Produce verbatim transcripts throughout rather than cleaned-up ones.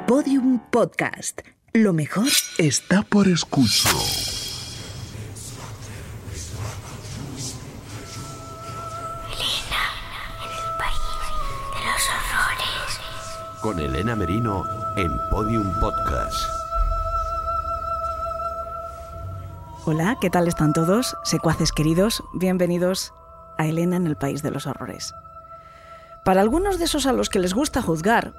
Podium Podcast. Lo mejor está por escuchar. Elena, en el país de los horrores. Con Elena Merino en Podium Podcast. Hola, ¿qué tal están todos? Secuaces queridos, bienvenidos a Elena en el país de los horrores. Para algunos de esos a los que les gusta juzgar,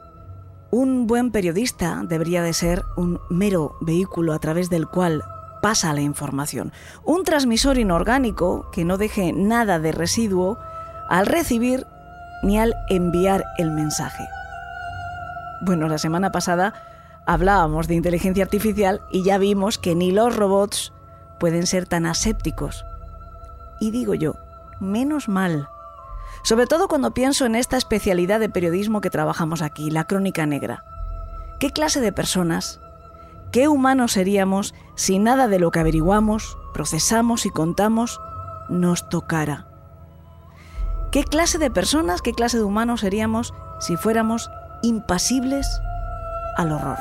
un buen periodista debería de ser un mero vehículo a través del cual pasa la información, un transmisor inorgánico que no deje nada de residuo al recibir ni al enviar el mensaje. Bueno, la semana pasada hablábamos de inteligencia artificial y ya vimos que ni los robots pueden ser tan asépticos. Y digo yo, menos mal. Sobre todo cuando pienso en esta especialidad de periodismo que trabajamos aquí, la crónica negra. ¿Qué clase de personas, qué humanos seríamos si nada de lo que averiguamos, procesamos y contamos nos tocara? ¿Qué clase de personas, qué clase de humanos seríamos si fuéramos impasibles al horror?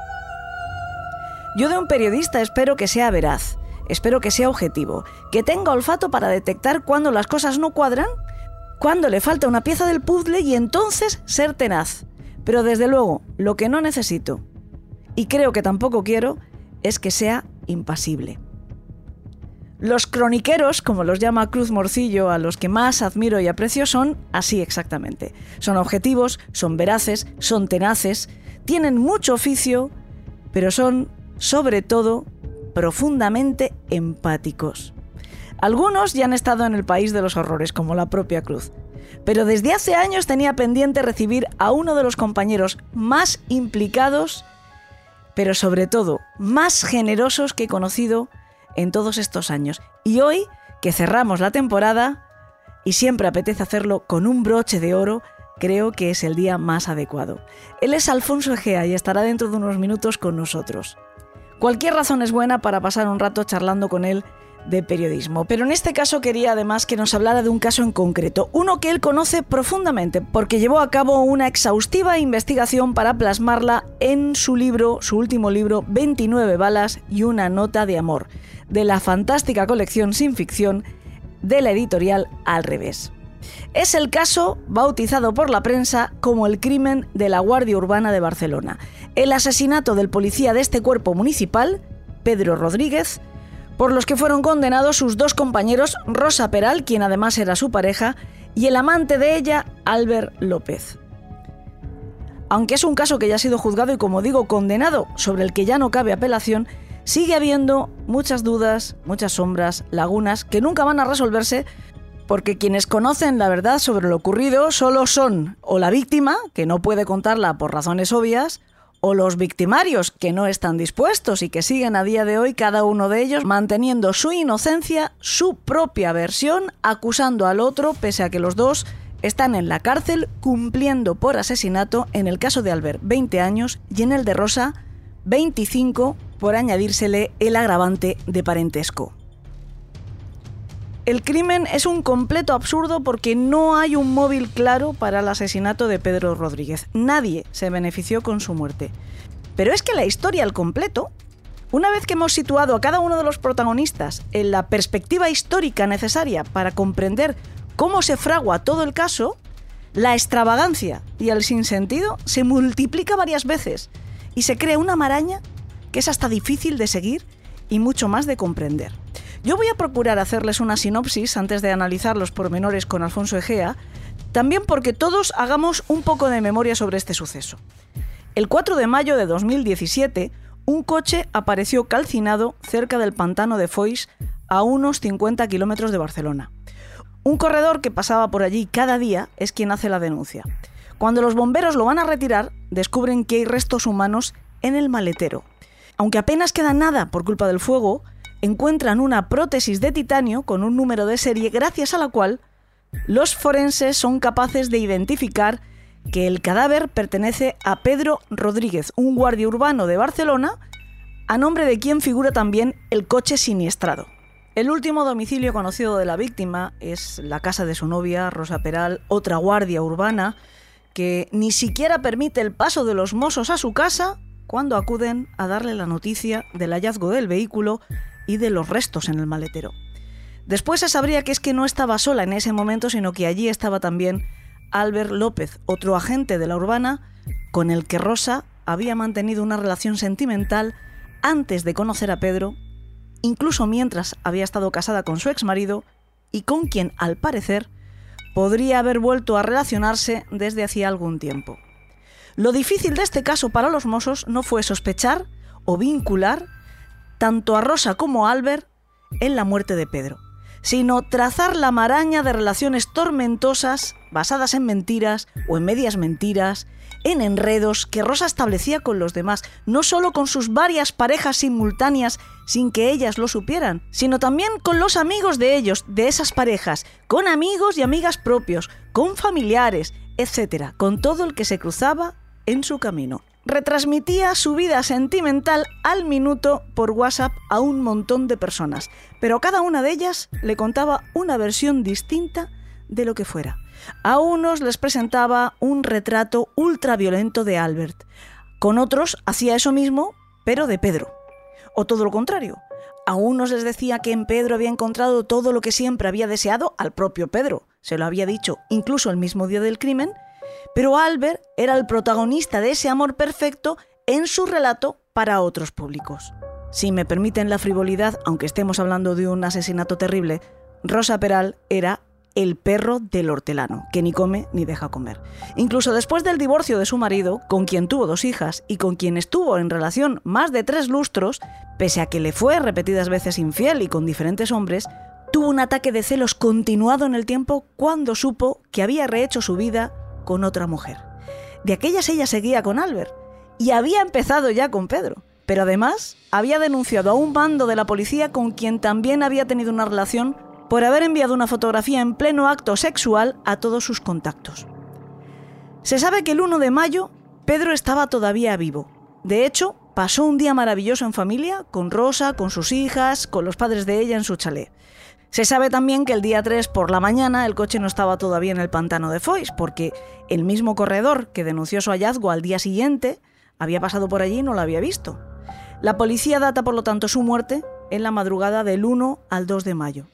Yo de un periodista espero que sea veraz, espero que sea objetivo, que tenga olfato para detectar cuando las cosas no cuadran, cuando le falta una pieza del puzzle y entonces ser tenaz. Pero desde luego, lo que no necesito, y creo que tampoco quiero, es que sea impasible. Los croniqueros, como los llama Cruz Morcillo, a los que más admiro y aprecio, son así exactamente. Son objetivos, son veraces, son tenaces, tienen mucho oficio, pero son, sobre todo, profundamente empáticos. Algunos ya han estado en el país de los horrores, como la propia Cruz. Pero desde hace años tenía pendiente recibir a uno de los compañeros más implicados, pero sobre todo más generosos que he conocido en todos estos años. Y hoy, que cerramos la temporada, y siempre apetece hacerlo con un broche de oro, creo que es el día más adecuado. Él es Alfonso Egea y estará dentro de unos minutos con nosotros. Cualquier razón es buena para pasar un rato charlando con él de periodismo, pero en este caso quería además que nos hablara de un caso en concreto, uno que él conoce profundamente porque llevó a cabo una exhaustiva investigación para plasmarla en su libro, su último libro, veintinueve balas y una nota de amor, de la fantástica colección sin ficción de la editorial Al Revés. Es el caso bautizado por la prensa como el crimen de la Guardia Urbana de Barcelona, el asesinato del policía de este cuerpo municipal, Pedro Rodríguez, por los que fueron condenados sus dos compañeros, Rosa Peral, quien además era su pareja, y el amante de ella, Albert López. Aunque es un caso que ya ha sido juzgado y, como digo, condenado, sobre el que ya no cabe apelación, sigue habiendo muchas dudas, muchas sombras, lagunas, que nunca van a resolverse, porque quienes conocen la verdad sobre lo ocurrido solo son o la víctima, que no puede contarla por razones obvias, o los victimarios, que no están dispuestos y que siguen a día de hoy, cada uno de ellos, manteniendo su inocencia, su propia versión, acusando al otro, pese a que los dos están en la cárcel cumpliendo por asesinato, en el caso de Albert, veinte años, y en el de Rosa, veinticinco, por añadírsele el agravante de parentesco. El crimen es un completo absurdo porque no hay un móvil claro para el asesinato de Pedro Rodríguez. Nadie se benefició con su muerte. Pero es que la historia al completo, una vez que hemos situado a cada uno de los protagonistas en la perspectiva histórica necesaria para comprender cómo se fragua todo el caso, la extravagancia y el sinsentido se multiplica varias veces y se crea una maraña que es hasta difícil de seguir y mucho más de comprender. Yo voy a procurar hacerles una sinopsis antes de analizar los pormenores con Alfonso Egea, también porque todos hagamos un poco de memoria sobre este suceso. El cuatro de mayo de dos mil diecisiete, un coche apareció calcinado cerca del pantano de Foix, a unos cincuenta kilómetros de Barcelona. Un corredor que pasaba por allí cada día es quien hace la denuncia. Cuando los bomberos lo van a retirar, descubren que hay restos humanos en el maletero. Aunque apenas queda nada por culpa del fuego, encuentran una prótesis de titanio con un número de serie gracias a la cual los forenses son capaces de identificar que el cadáver pertenece a Pedro Rodríguez, un guardia urbano de Barcelona, a nombre de quien figura también el coche siniestrado. El último domicilio conocido de la víctima es la casa de su novia, Rosa Peral, otra guardia urbana, que ni siquiera permite el paso de los mozos a su casa cuando acuden a darle la noticia del hallazgo del vehículo y de los restos en el maletero. Después se sabría que es que no estaba sola en ese momento, sino que allí estaba también Albert López, otro agente de la Urbana, con el que Rosa había mantenido una relación sentimental antes de conocer a Pedro, incluso mientras había estado casada con su exmarido y con quien, al parecer, podría haber vuelto a relacionarse desde hacía algún tiempo. Lo difícil de este caso para los mozos no fue sospechar o vincular tanto a Rosa como a Albert en la muerte de Pedro, sino trazar la maraña de relaciones tormentosas basadas en mentiras o en medias mentiras, en enredos que Rosa establecía con los demás, no solo con sus varias parejas simultáneas sin que ellas lo supieran, sino también con los amigos de ellos, de esas parejas, con amigos y amigas propios, con familiares, etcétera, con todo el que se cruzaba en su camino. Retransmitía su vida sentimental al minuto por WhatsApp a un montón de personas, pero cada una de ellas le contaba una versión distinta de lo que fuera. A unos les presentaba un retrato ultraviolento de Albert, con otros hacía eso mismo, pero de Pedro. O todo lo contrario, a unos les decía que en Pedro había encontrado todo lo que siempre había deseado al propio Pedro, se lo había dicho incluso el mismo día del crimen, pero Albert era el protagonista de ese amor perfecto en su relato para otros públicos. Si me permiten la frivolidad, aunque estemos hablando de un asesinato terrible, Rosa Peral era el perro del hortelano, que ni come ni deja comer. Incluso después del divorcio de su marido, con quien tuvo dos hijas y con quien estuvo en relación más de tres lustros, pese a que le fue repetidas veces infiel y con diferentes hombres, tuvo un ataque de celos continuado en el tiempo cuando supo que había rehecho su vida con otra mujer. De aquellas ella seguía con Albert y había empezado ya con Pedro, pero además había denunciado a un bando de la policía con quien también había tenido una relación por haber enviado una fotografía en pleno acto sexual a todos sus contactos. Se sabe que el uno de mayo Pedro estaba todavía vivo. De hecho, pasó un día maravilloso en familia, con Rosa, con sus hijas, con los padres de ella en su chalet. Se sabe también que el día tres por la mañana el coche no estaba todavía en el pantano de Foix, porque el mismo corredor que denunció su hallazgo al día siguiente había pasado por allí y no lo había visto. La policía data, por lo tanto, su muerte en la madrugada del uno al dos de mayo.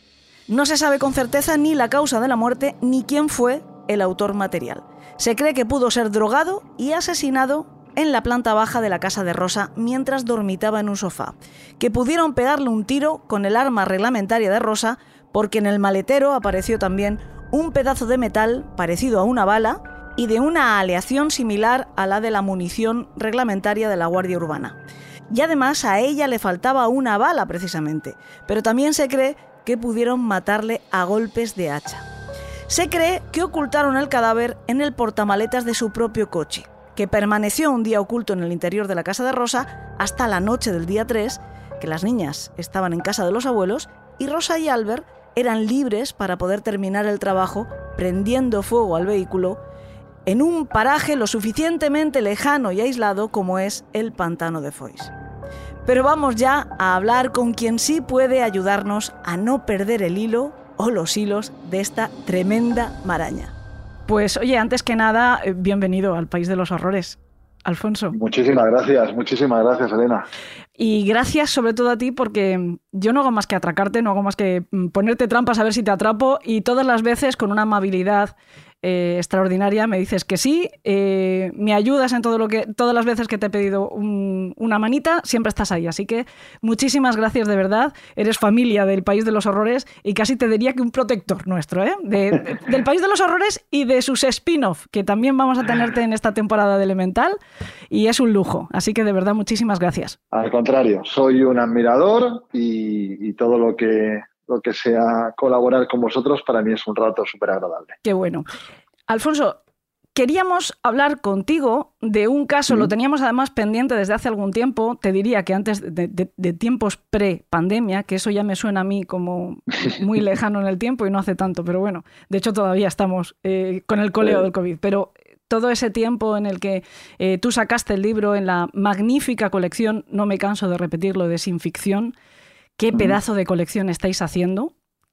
No se sabe con certeza ni la causa de la muerte ni quién fue el autor material. Se cree que pudo ser drogado y asesinado en la planta baja de la casa de Rosa mientras dormitaba en un sofá, que pudieron pegarle un tiro con el arma reglamentaria de Rosa porque en el maletero apareció también un pedazo de metal parecido a una bala y de una aleación similar a la de la munición reglamentaria de la Guardia Urbana. Y además a ella le faltaba una bala precisamente, pero también se cree que pudieron matarle a golpes de hacha. Se cree que ocultaron el cadáver en el portamaletas de su propio coche, que permaneció un día oculto en el interior de la casa de Rosa hasta la noche del día tres, que las niñas estaban en casa de los abuelos y Rosa y Albert eran libres para poder terminar el trabajo prendiendo fuego al vehículo en un paraje lo suficientemente lejano y aislado como es el pantano de Foix. Pero vamos ya a hablar con quien sí puede ayudarnos a no perder el hilo o los hilos de esta tremenda maraña. Pues oye, antes que nada, bienvenido al País de los Horrores, Alfonso. Muchísimas gracias, muchísimas gracias, Elena. Y gracias sobre todo a ti porque yo no hago más que atracarte, no hago más que ponerte trampas a ver si te atrapo y todas las veces con una amabilidad eh, extraordinaria me dices que sí, eh, me ayudas en todo lo que, todas las veces que te he pedido un, una manita, siempre estás ahí. Así que muchísimas gracias de verdad, eres familia del País de los Horrores y casi te diría que un protector nuestro, ¿eh? de, de, del País de los Horrores y de sus spin-off, que también vamos a tenerte en esta temporada de Elemental y es un lujo. Así que de verdad muchísimas gracias. Al contrario, soy un admirador y, y todo lo que, lo que sea colaborar con vosotros para mí es un rato súper agradable. Qué bueno. Alfonso, queríamos hablar contigo de un caso, mm. lo teníamos además pendiente desde hace algún tiempo, te diría que antes de, de, de tiempos pre-pandemia, que eso ya me suena a mí como muy lejano en el tiempo y no hace tanto, pero bueno, de hecho todavía estamos eh, con el coleo del COVID, pero todo ese tiempo en el que eh, tú sacaste el libro en la magnífica colección, no me canso de repetirlo, de Sin Ficción, qué pedazo de colección estáis haciendo,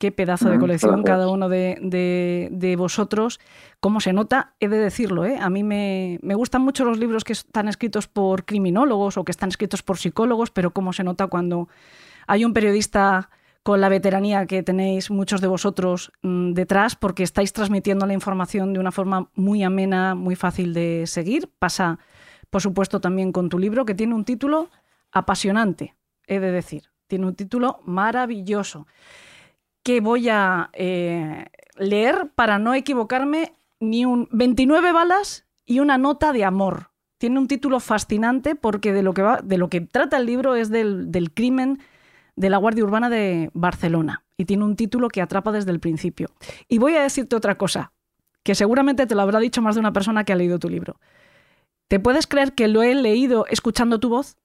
qué pedazo de Mm, colección gracias. cada uno de, de, de vosotros. ¿Cómo se nota? He de decirlo, ¿eh? A mí me, me gustan mucho los libros que están escritos por criminólogos o que están escritos por psicólogos, pero cómo se nota cuando hay un periodista con la veteranía que tenéis muchos de vosotros mmm, detrás, porque estáis transmitiendo la información de una forma muy amena, muy fácil de seguir. Pasa, por supuesto, también con tu libro, que tiene un título apasionante, he de decir. Tiene un título maravilloso, que voy a eh, leer para no equivocarme ni un veintinueve balas y una nota de amor. Tiene un título fascinante porque de lo que, va, de lo que trata el libro es del, del crimen de la Guardia Urbana de Barcelona. Y tiene un título que atrapa desde el principio. Y voy a decirte otra cosa, que seguramente te lo habrá dicho más de una persona que ha leído tu libro. ¿Te puedes creer que lo he leído escuchando tu voz?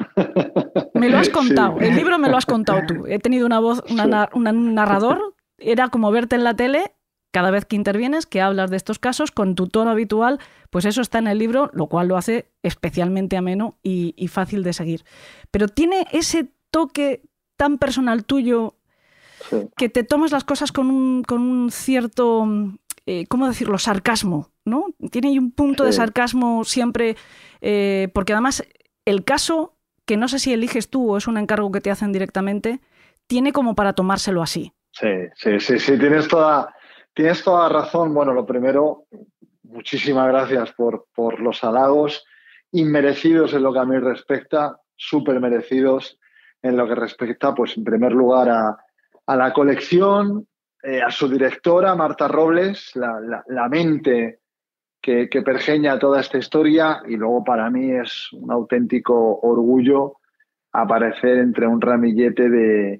Me lo has contado. Sí. El libro me lo has contado tú. He tenido una voz, una, sí. una, un narrador. Era como verte en la tele cada vez que intervienes, que hablas de estos casos con tu tono habitual. Pues eso está en el libro, lo cual lo hace especialmente ameno y, y fácil de seguir. Pero tiene ese toque tan personal tuyo, sí. que te tomas las cosas con un, con un cierto, eh, ¿cómo decirlo?, sarcasmo, ¿no? Tiene ahí un punto sí. de sarcasmo siempre, eh, porque además el caso, que no sé si eliges tú o es un encargo que te hacen directamente, tiene como para tomárselo así. Sí, sí, sí, sí, tienes toda, tienes toda razón. Bueno, lo primero, muchísimas gracias por, por los halagos, inmerecidos en lo que a mí respecta, súper merecidos. En lo que respecta, pues en primer lugar a, a la colección, eh, a su directora, Marta Robles, la, la, la mente que, que pergeña toda esta historia, y luego para mí es un auténtico orgullo aparecer entre un ramillete de,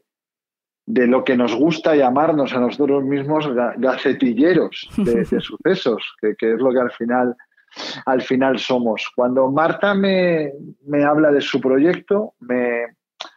de lo que nos gusta llamarnos a nosotros mismos gacetilleros de, de sucesos, que, que es lo que al final, al final somos. Cuando Marta me, me habla de su proyecto, me...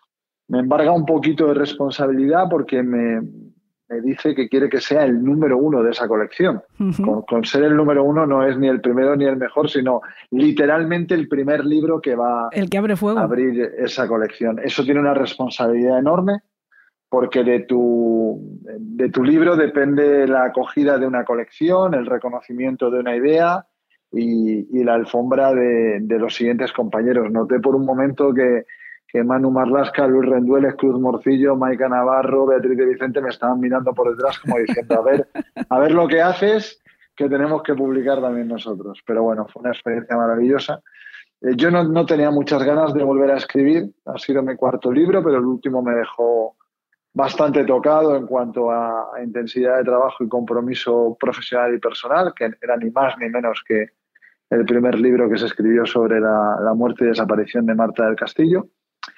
Me embarga un poquito de responsabilidad porque me, me dice que quiere que sea el número uno de esa colección. Uh-huh. Con, con ser el número uno no es ni el primero ni el mejor, sino literalmente el primer libro que va el que abre fuego. A abrir esa colección. Eso tiene una responsabilidad enorme porque de tu, de tu libro depende la acogida de una colección, el reconocimiento de una idea y, y la alfombra de, de los siguientes compañeros. Noté por un momento que que Manu Marlasca, Luis Rendueles, Cruz Morcillo, Maica Navarro, Beatriz de Vicente me estaban mirando por detrás como diciendo a ver, a ver lo que haces, que tenemos que publicar también nosotros. Pero bueno, fue una experiencia maravillosa. Eh, yo no, no tenía muchas ganas de volver a escribir, ha sido mi cuarto libro, pero el último me dejó bastante tocado en cuanto a, a intensidad de trabajo y compromiso profesional y personal, que era ni más ni menos que el primer libro que se escribió sobre la, la muerte y desaparición de Marta del Castillo.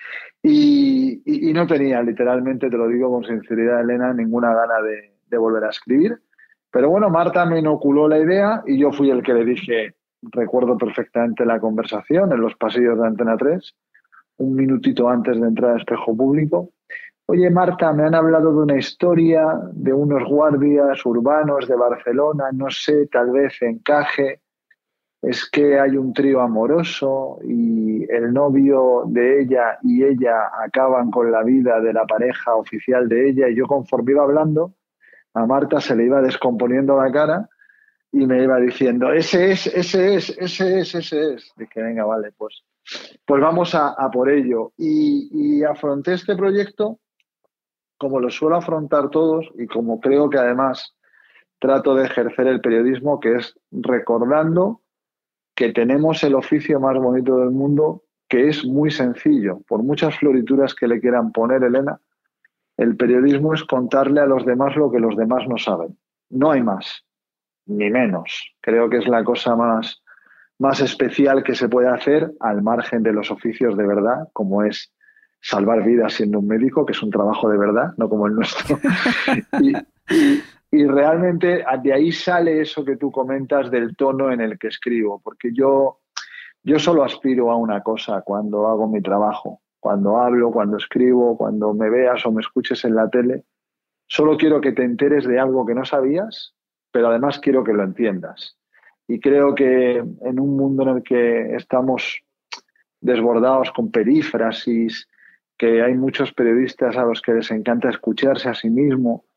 Y, y, y no tenía, literalmente, te lo digo con sinceridad, Elena, ninguna gana de, de volver a escribir. Pero bueno, Marta me inoculó la idea y yo fui el que le dije, recuerdo perfectamente la conversación en los pasillos de Antena tres, un minutito antes de entrar a Espejo Público. Oye, Marta, me han hablado de una historia de unos guardias urbanos de Barcelona, no sé, tal vez encaje. Es que hay un trío amoroso y el novio de ella y ella acaban con la vida de la pareja oficial de ella, y yo conforme iba hablando, a Marta se le iba descomponiendo la cara y me iba diciendo, ese es, ese es, ese es, ese es. Dije, venga, vale, pues, pues vamos a, a por ello. Y, y afronté este proyecto como lo suelo afrontar todos y como creo que además trato de ejercer el periodismo, que es recordando que tenemos el oficio más bonito del mundo, que es muy sencillo. Por muchas florituras que le quieran poner, Elena, el periodismo es contarle a los demás lo que los demás no saben. No hay más, ni menos. Creo que es la cosa más, más especial que se puede hacer al margen de los oficios de verdad, como es salvar vidas siendo un médico, que es un trabajo de verdad, no como el nuestro. y, y, Y realmente de ahí sale eso que tú comentas del tono en el que escribo, porque yo, yo solo aspiro a una cosa cuando hago mi trabajo, cuando hablo, cuando escribo, cuando me veas o me escuches en la tele. Solo quiero que te enteres de algo que no sabías, pero además quiero que lo entiendas. Y creo que en un mundo en el que estamos desbordados con perífrasis, que hay muchos periodistas a los que les encanta escucharse a sí mismo,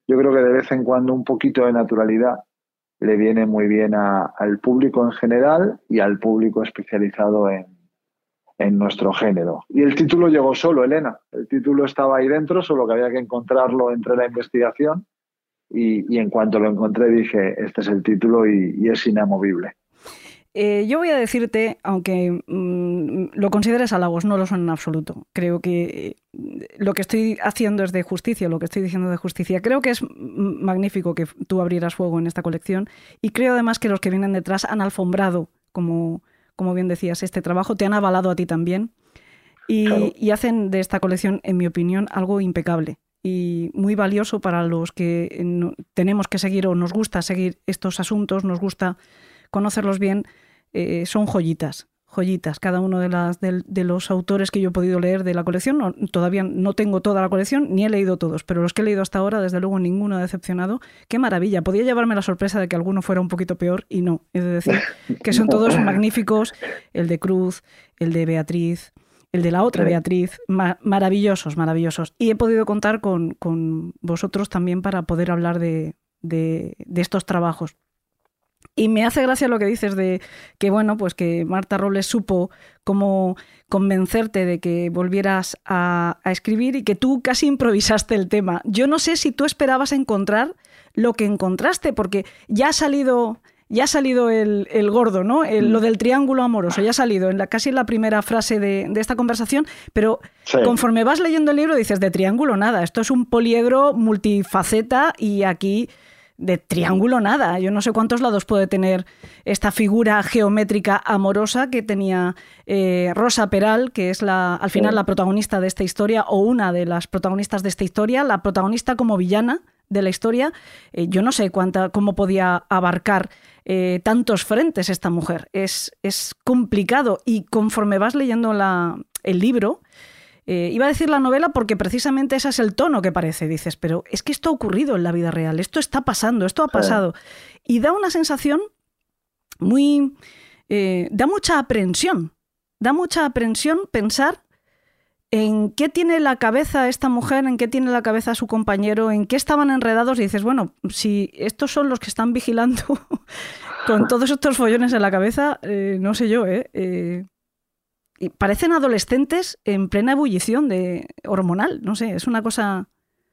yo creo que de vez en cuando un poquito de naturalidad le viene muy bien a, al público en general y al público especializado en, en nuestro género. Y el título llegó solo, Elena. El título estaba ahí dentro, solo que había que encontrarlo entre la investigación y, y en cuanto lo encontré dije, este es el título y, y es inamovible. Eh, yo voy a decirte, aunque mmm, lo consideres halagos, no lo son en absoluto. Creo que lo que estoy haciendo es de justicia, lo que estoy diciendo de justicia. Creo que es magnífico que tú abrieras fuego en esta colección y creo además que los que vienen detrás han alfombrado, como, como bien decías, este trabajo, te han avalado a ti también y, claro. y hacen de esta colección, en mi opinión, algo impecable y muy valioso para los que no, tenemos que seguir o nos gusta seguir estos asuntos, nos gusta conocerlos bien. Eh, son joyitas, joyitas, cada uno de, las, de, de los autores que yo he podido leer de la colección. No, todavía no tengo toda la colección, ni he leído todos, pero los que he leído hasta ahora, desde luego ninguno ha decepcionado. ¡Qué maravilla! Podía llevarme la sorpresa de que alguno fuera un poquito peor y no. Es decir, que son todos magníficos, el de Cruz, el de Beatriz, el de la otra Beatriz, ma- maravillosos, maravillosos. Y he podido contar con, con vosotros también para poder hablar de, de, de estos trabajos. Y me hace gracia lo que dices de que, bueno, pues que Marta Robles supo cómo convencerte de que volvieras a, a escribir y que tú casi improvisaste el tema. Yo no sé si tú esperabas encontrar lo que encontraste, porque ya ha salido, ya ha salido el, el gordo, ¿no? El, lo del triángulo amoroso, ya ha salido en la, casi en la primera frase de, de esta conversación, pero sí. Conforme vas leyendo el libro dices, de triángulo nada, esto es un poliedro multifaceta y aquí... De triángulo nada. Yo no sé cuántos lados puede tener esta figura geométrica amorosa que tenía eh, Rosa Peral, que es la, al final la protagonista de esta historia o una de las protagonistas de esta historia, la protagonista como villana de la historia. Eh, yo no sé cuánta, cómo podía abarcar eh, tantos frentes esta mujer. Es, es complicado y conforme vas leyendo la, el libro... Eh, iba a decir la novela porque precisamente ese es el tono que parece. Dices, pero es que esto ha ocurrido en la vida real, esto está pasando, esto ha pasado. Sí. Y da una sensación muy... Eh, da mucha aprensión. Da mucha aprensión pensar en qué tiene la cabeza esta mujer, en qué tiene la cabeza su compañero, en qué estaban enredados. Y dices, bueno, si estos son los que están vigilando con todos estos follones en la cabeza, eh, no sé yo, ¿eh? eh Y parecen adolescentes en plena ebullición de hormonal, no sé, es una cosa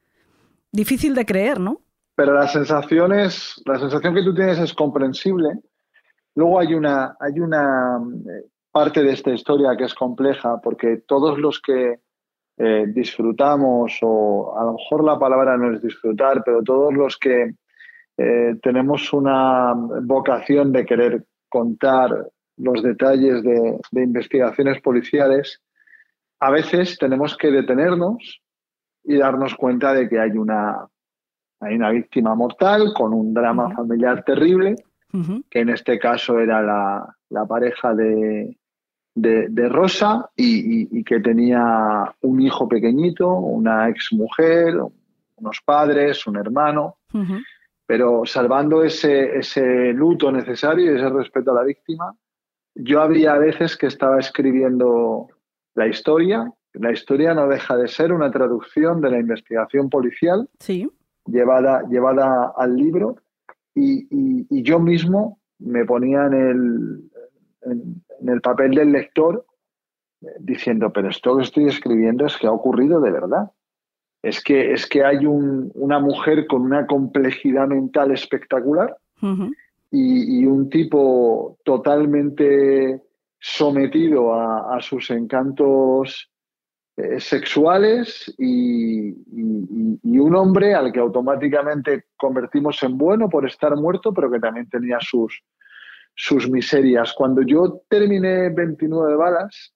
difícil de creer, ¿no? Pero la sensación es, la sensación que tú tienes es comprensible. Luego hay una, hay una parte de esta historia que es compleja, porque todos los que eh, disfrutamos, o a lo mejor la palabra no es disfrutar, pero todos los que eh, tenemos una vocación de querer contar los detalles de, de investigaciones policiales, a veces tenemos que detenernos y darnos cuenta de que hay una, hay una víctima mortal con un drama uh-huh. familiar terrible, uh-huh. que en este caso era la, la pareja de, de, de Rosa y, y, y que tenía un hijo pequeñito, una exmujer, unos padres, un hermano, uh-huh. pero salvando ese, ese luto necesario y ese respeto a la víctima. Yo había veces que estaba escribiendo la historia. La historia no deja de ser una traducción de la investigación policial sí. llevada, llevada al libro y, y, y yo mismo me ponía en el, en, en el papel del lector diciendo, pero esto que estoy escribiendo es que ha ocurrido de verdad. Es que, es que hay un, una mujer con una complejidad mental espectacular uh-huh. Y, y un tipo totalmente sometido a, a sus encantos eh, sexuales y, y, y un hombre al que automáticamente convertimos en bueno por estar muerto, pero que también tenía sus, sus miserias. Cuando yo terminé veintinueve balas,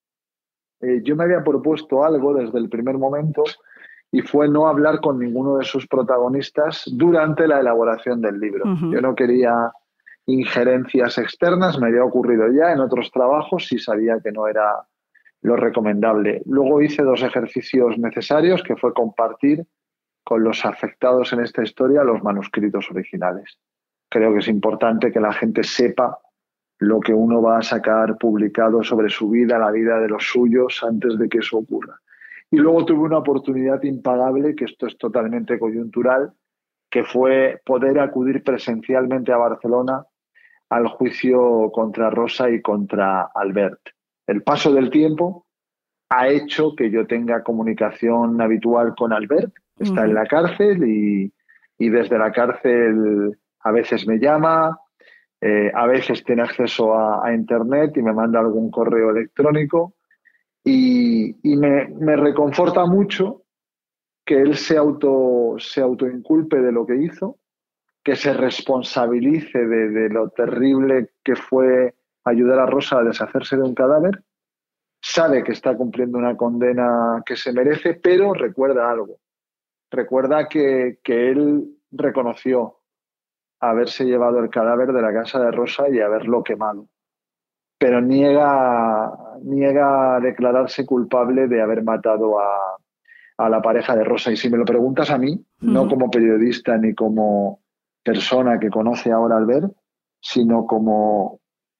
eh, yo me había propuesto algo desde el primer momento y fue no hablar con ninguno de sus protagonistas durante la elaboración del libro. Uh-huh. Yo no quería injerencias externas, me había ocurrido ya en otros trabajos y sabía que no era lo recomendable. Luego hice dos ejercicios necesarios, que fue compartir con los afectados en esta historia los manuscritos originales. Creo que es importante que la gente sepa lo que uno va a sacar publicado sobre su vida, la vida de los suyos, antes de que eso ocurra. Y luego tuve una oportunidad impagable, que esto es totalmente coyuntural, que fue poder acudir presencialmente a Barcelona al juicio contra Rosa y contra Albert. El paso del tiempo ha hecho que yo tenga comunicación habitual con Albert, está uh-huh. en la cárcel y, y desde la cárcel a veces me llama, eh, a veces tiene acceso a, a internet y me manda algún correo electrónico y, y me, me reconforta mucho que él se auto se autoinculpe de lo que hizo, que se responsabilice de, de lo terrible que fue ayudar a Rosa a deshacerse de un cadáver, sabe que está cumpliendo una condena que se merece, pero recuerda algo. Recuerda que, que él reconoció haberse llevado el cadáver de la casa de Rosa y haberlo quemado, pero niega, niega declararse culpable de haber matado a, a la pareja de Rosa. Y si me lo preguntas a mí, mm. no como periodista ni como persona que conoce ahora a Albert, sino como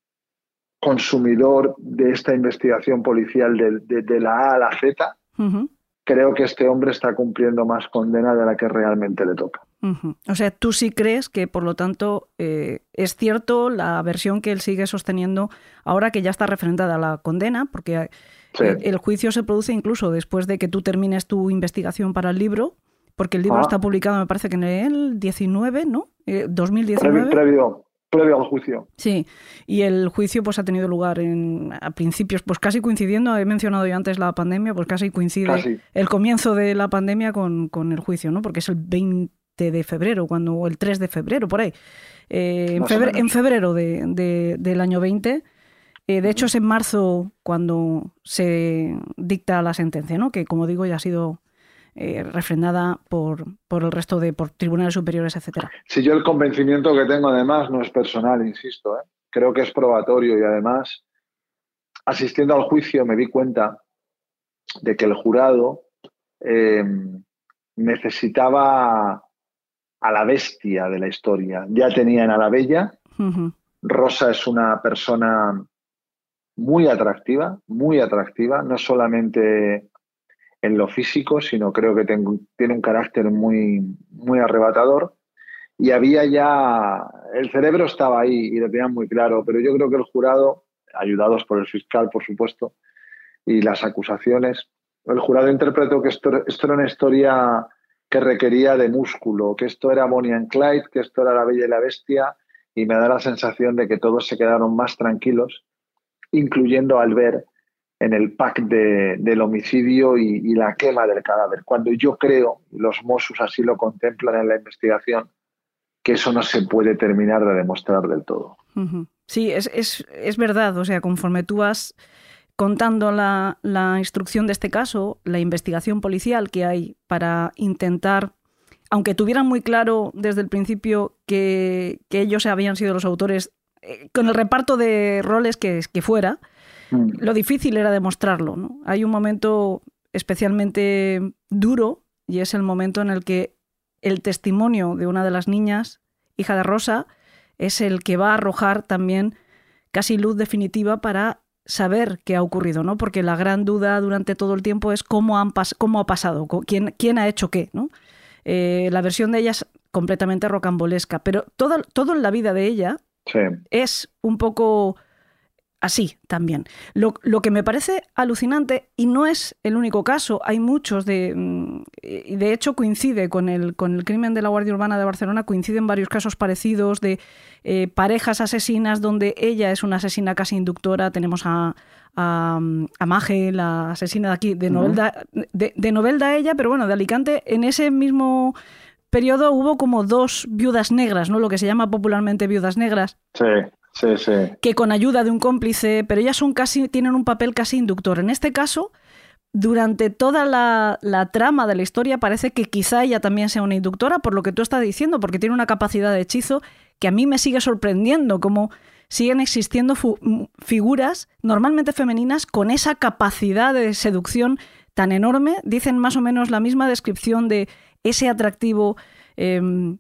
consumidor de esta investigación policial de, de, de la A a la Z, uh-huh. creo que este hombre está cumpliendo más condena de la que realmente le toca. Uh-huh. O sea, tú sí crees que, por lo tanto, eh, es cierto la versión que él sigue sosteniendo ahora que ya está refrendada la condena, porque sí. el, el juicio se produce incluso después de que tú termines tu investigación para el libro, porque el libro ah. está publicado, me parece que en el diecinueve, ¿no? Eh, dos mil diecinueve. Previo, previo, previo al juicio. Sí, y el juicio pues ha tenido lugar en, a principios, pues casi coincidiendo, he mencionado yo antes la pandemia, pues casi coincide casi. el comienzo de la pandemia con, con el juicio, ¿no? Porque es el veinte de febrero, cuando, o el tres de febrero, por ahí. Eh, en, febrero, en febrero de, de, del año veinte. Eh, de hecho, es en marzo cuando se dicta la sentencia, ¿no? Que, como digo, ya ha sido eh, refrendada por, por el resto de por tribunales superiores, etcétera. Si yo el convencimiento que tengo, además, no es personal, insisto, ¿eh? Creo que es probatorio y, además, asistiendo al juicio me di cuenta de que el jurado eh, necesitaba a la bestia de la historia. Ya tenían a la bella. Uh-huh. Rosa es una persona muy atractiva, muy atractiva, no solamente en lo físico, sino creo que tengo, tiene un carácter muy, muy arrebatador. Y había ya... El cerebro estaba ahí y lo tenían muy claro, pero yo creo que el jurado, ayudados por el fiscal, por supuesto, y las acusaciones, el jurado interpretó que esto, esto era una historia que requería de músculo, que esto era Bonnie and Clyde, que esto era La Bella y la Bestia, y me da la sensación de que todos se quedaron más tranquilos, incluyendo a Albert, en el pack de, del homicidio y, y la quema del cadáver. Cuando yo creo, los Mossos así lo contemplan en la investigación, que eso no se puede terminar de demostrar del todo. Uh-huh. Sí, es, es, es verdad. O sea, conforme tú vas contando la, la instrucción de este caso, la investigación policial que hay para intentar, aunque tuvieran muy claro desde el principio que, que ellos habían sido los autores, eh, con el reparto de roles que, que fuera, mm. lo difícil era demostrarlo, ¿no? Hay un momento especialmente duro y es el momento en el que el testimonio de una de las niñas, hija de Rosa, es el que va a arrojar también casi luz definitiva para saber qué ha ocurrido, ¿no? Porque la gran duda durante todo el tiempo es cómo, han pas- cómo ha pasado, quién, quién ha hecho qué, ¿no? Eh, la versión de ella es completamente rocambolesca, pero todo, todo en la vida de ella sí. es un poco así también. Lo, lo que me parece alucinante, y no es el único caso, hay muchos de... Y de hecho coincide con el, con el crimen de la Guardia Urbana de Barcelona, coinciden varios casos parecidos de eh, parejas asesinas donde ella es una asesina casi inductora. Tenemos a, a, a Maje, la asesina de aquí, de Novelda, uh-huh. de, de Novelda ella, pero bueno, de Alicante. En ese mismo periodo hubo como dos viudas negras, ¿no? Lo que se llama popularmente viudas negras. Sí. Sí, sí. Que con ayuda de un cómplice, pero ellas son casi, tienen un papel casi inductor. En este caso, durante toda la, la trama de la historia parece que quizá ella también sea una inductora, por lo que tú estás diciendo, porque tiene una capacidad de hechizo que a mí me sigue sorprendiendo, como siguen existiendo fu- figuras normalmente femeninas con esa capacidad de seducción tan enorme. Dicen más o menos la misma descripción de ese atractivo eh,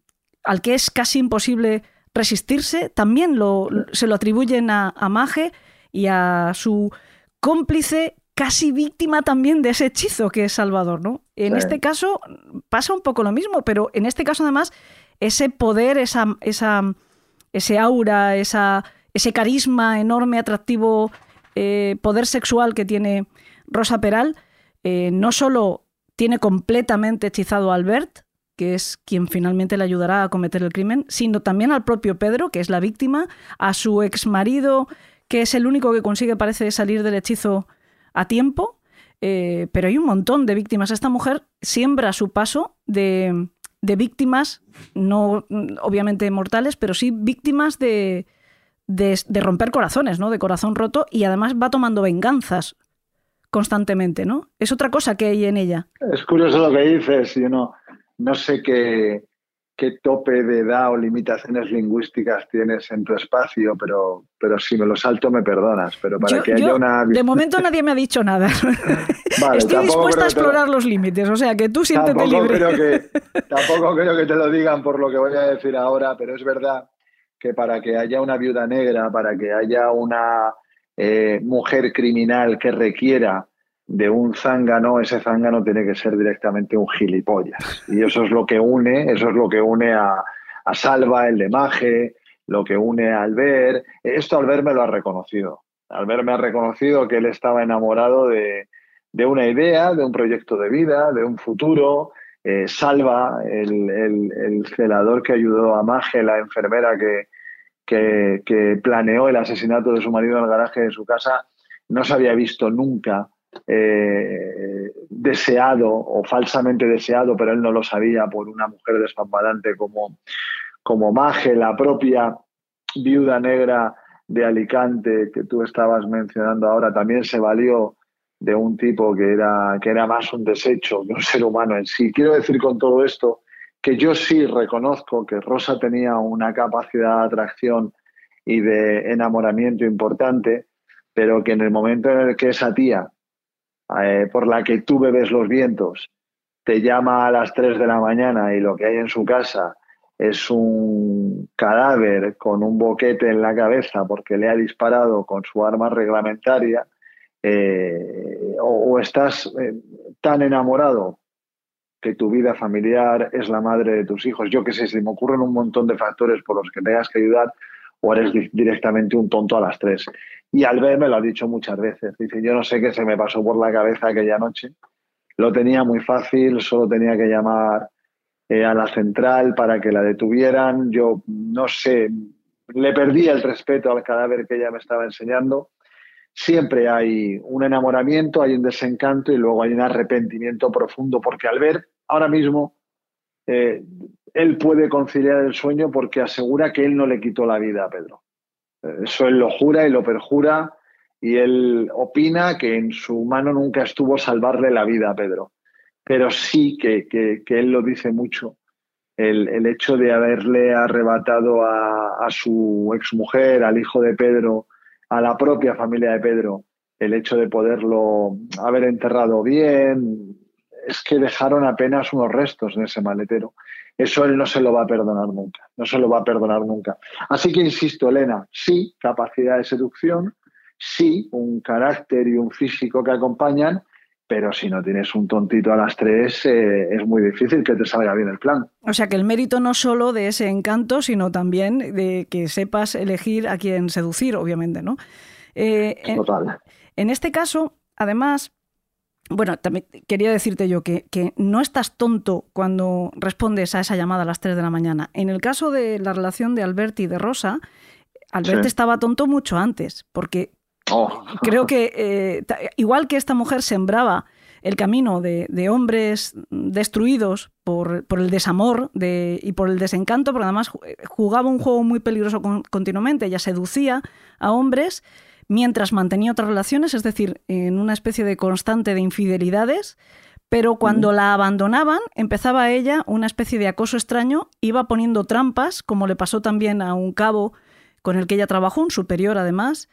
al que es casi imposible resistirse. También lo, se lo atribuyen a, a Maje y a su cómplice, casi víctima también de ese hechizo que es Salvador, ¿no? En sí. este caso pasa un poco lo mismo, pero en este caso además ese poder, esa, esa, ese aura, esa, ese carisma enorme, atractivo, eh, poder sexual que tiene Rosa Peral, eh, no solo tiene completamente hechizado a Albert, que es quien finalmente le ayudará a cometer el crimen, sino también al propio Pedro, que es la víctima, a su exmarido, que es el único que consigue, parece, salir del hechizo a tiempo, eh, pero hay un montón de víctimas. Esta mujer siembra su paso de, de víctimas, no obviamente mortales, pero sí víctimas de, de, de romper corazones, ¿no? De corazón roto, y además va tomando venganzas constantemente, ¿no? Es otra cosa que hay en ella. Es curioso lo que dices, yo no, no sé qué, qué tope de edad o limitaciones lingüísticas tienes en tu espacio, pero, pero si me lo salto me perdonas, pero para yo, que yo, haya una... De momento nadie me ha dicho nada. Vale, estoy dispuesta a explorar te... los límites, o sea que tú siéntete tampoco libre. Creo que, tampoco creo que te lo digan por lo que voy a decir ahora, pero es verdad que para que haya una viuda negra, para que haya una eh, mujer criminal que requiera de un zángano, ese zángano tiene que ser directamente un gilipollas. Y eso es lo que une, eso es lo que une a, a Salva, el de Maje, lo que une a Albert. Esto Albert me lo ha reconocido. Albert me ha reconocido que él estaba enamorado de, de una idea, de un proyecto de vida, de un futuro. Eh, Salva, el, el, el celador que ayudó a Maje, la enfermera que, que, que planeó el asesinato de su marido en el garaje de su casa, no se había visto nunca Eh, deseado o falsamente deseado, pero él no lo sabía, por una mujer despampanante como, como Maje. La propia viuda negra de Alicante que tú estabas mencionando ahora también se valió de un tipo que era, que era más un desecho que un ser humano en sí. Quiero decir con todo esto que yo sí reconozco que Rosa tenía una capacidad de atracción y de enamoramiento importante, pero que en el momento en el que esa tía Eh, por la que tú bebes los vientos te llama a las tres de la mañana y lo que hay en su casa es un cadáver con un boquete en la cabeza porque le ha disparado con su arma reglamentaria, eh, o, o estás eh, tan enamorado que tu vida familiar es la madre de tus hijos, yo qué sé, se me ocurren un montón de factores por los que tengas que ayudar, o eres directamente un tonto a las tres. Y Albert me lo ha dicho muchas veces. Dice, yo no sé qué se me pasó por la cabeza aquella noche. Lo tenía muy fácil, solo tenía que llamar eh, a la central para que la detuvieran. Yo no sé, le perdí el respeto al cadáver que ella me estaba enseñando. Siempre hay un enamoramiento, hay un desencanto y luego hay un arrepentimiento profundo, porque Albert ahora mismo eh, él puede conciliar el sueño porque asegura que él no le quitó la vida a Pedro. Eso él lo jura y lo perjura, y él opina que en su mano nunca estuvo salvarle la vida a Pedro. Pero sí que, que, que él lo dice mucho. El, el hecho de haberle arrebatado a, a su exmujer, al hijo de Pedro, a la propia familia de Pedro, el hecho de poderlo haber enterrado bien, es que dejaron apenas unos restos en ese maletero. Eso él no se lo va a perdonar nunca, no se lo va a perdonar nunca. Así que insisto, Elena, sí, capacidad de seducción, sí, un carácter y un físico que acompañan, pero si no tienes un tontito a las tres, eh, es muy difícil que te salga bien el plan. O sea que el mérito no solo de ese encanto, sino también de que sepas elegir a quién seducir, obviamente, ¿no? Eh, Total. En, en este caso, además... Bueno, también quería decirte yo que, que no estás tonto cuando respondes a esa llamada a las tres de la mañana. En el caso de la relación de Albert y de Rosa, Albert sí. estaba tonto mucho antes, porque oh. creo que eh, igual que esta mujer sembraba el camino de, de hombres destruidos por, por el desamor de, y por el desencanto, pero además jugaba un juego muy peligroso con, continuamente. Ella seducía a hombres mientras mantenía otras relaciones, es decir, en una especie de constante de infidelidades, pero cuando mm. la abandonaban, empezaba ella una especie de acoso extraño, iba poniendo trampas, como le pasó también a un cabo con el que ella trabajó, un superior además,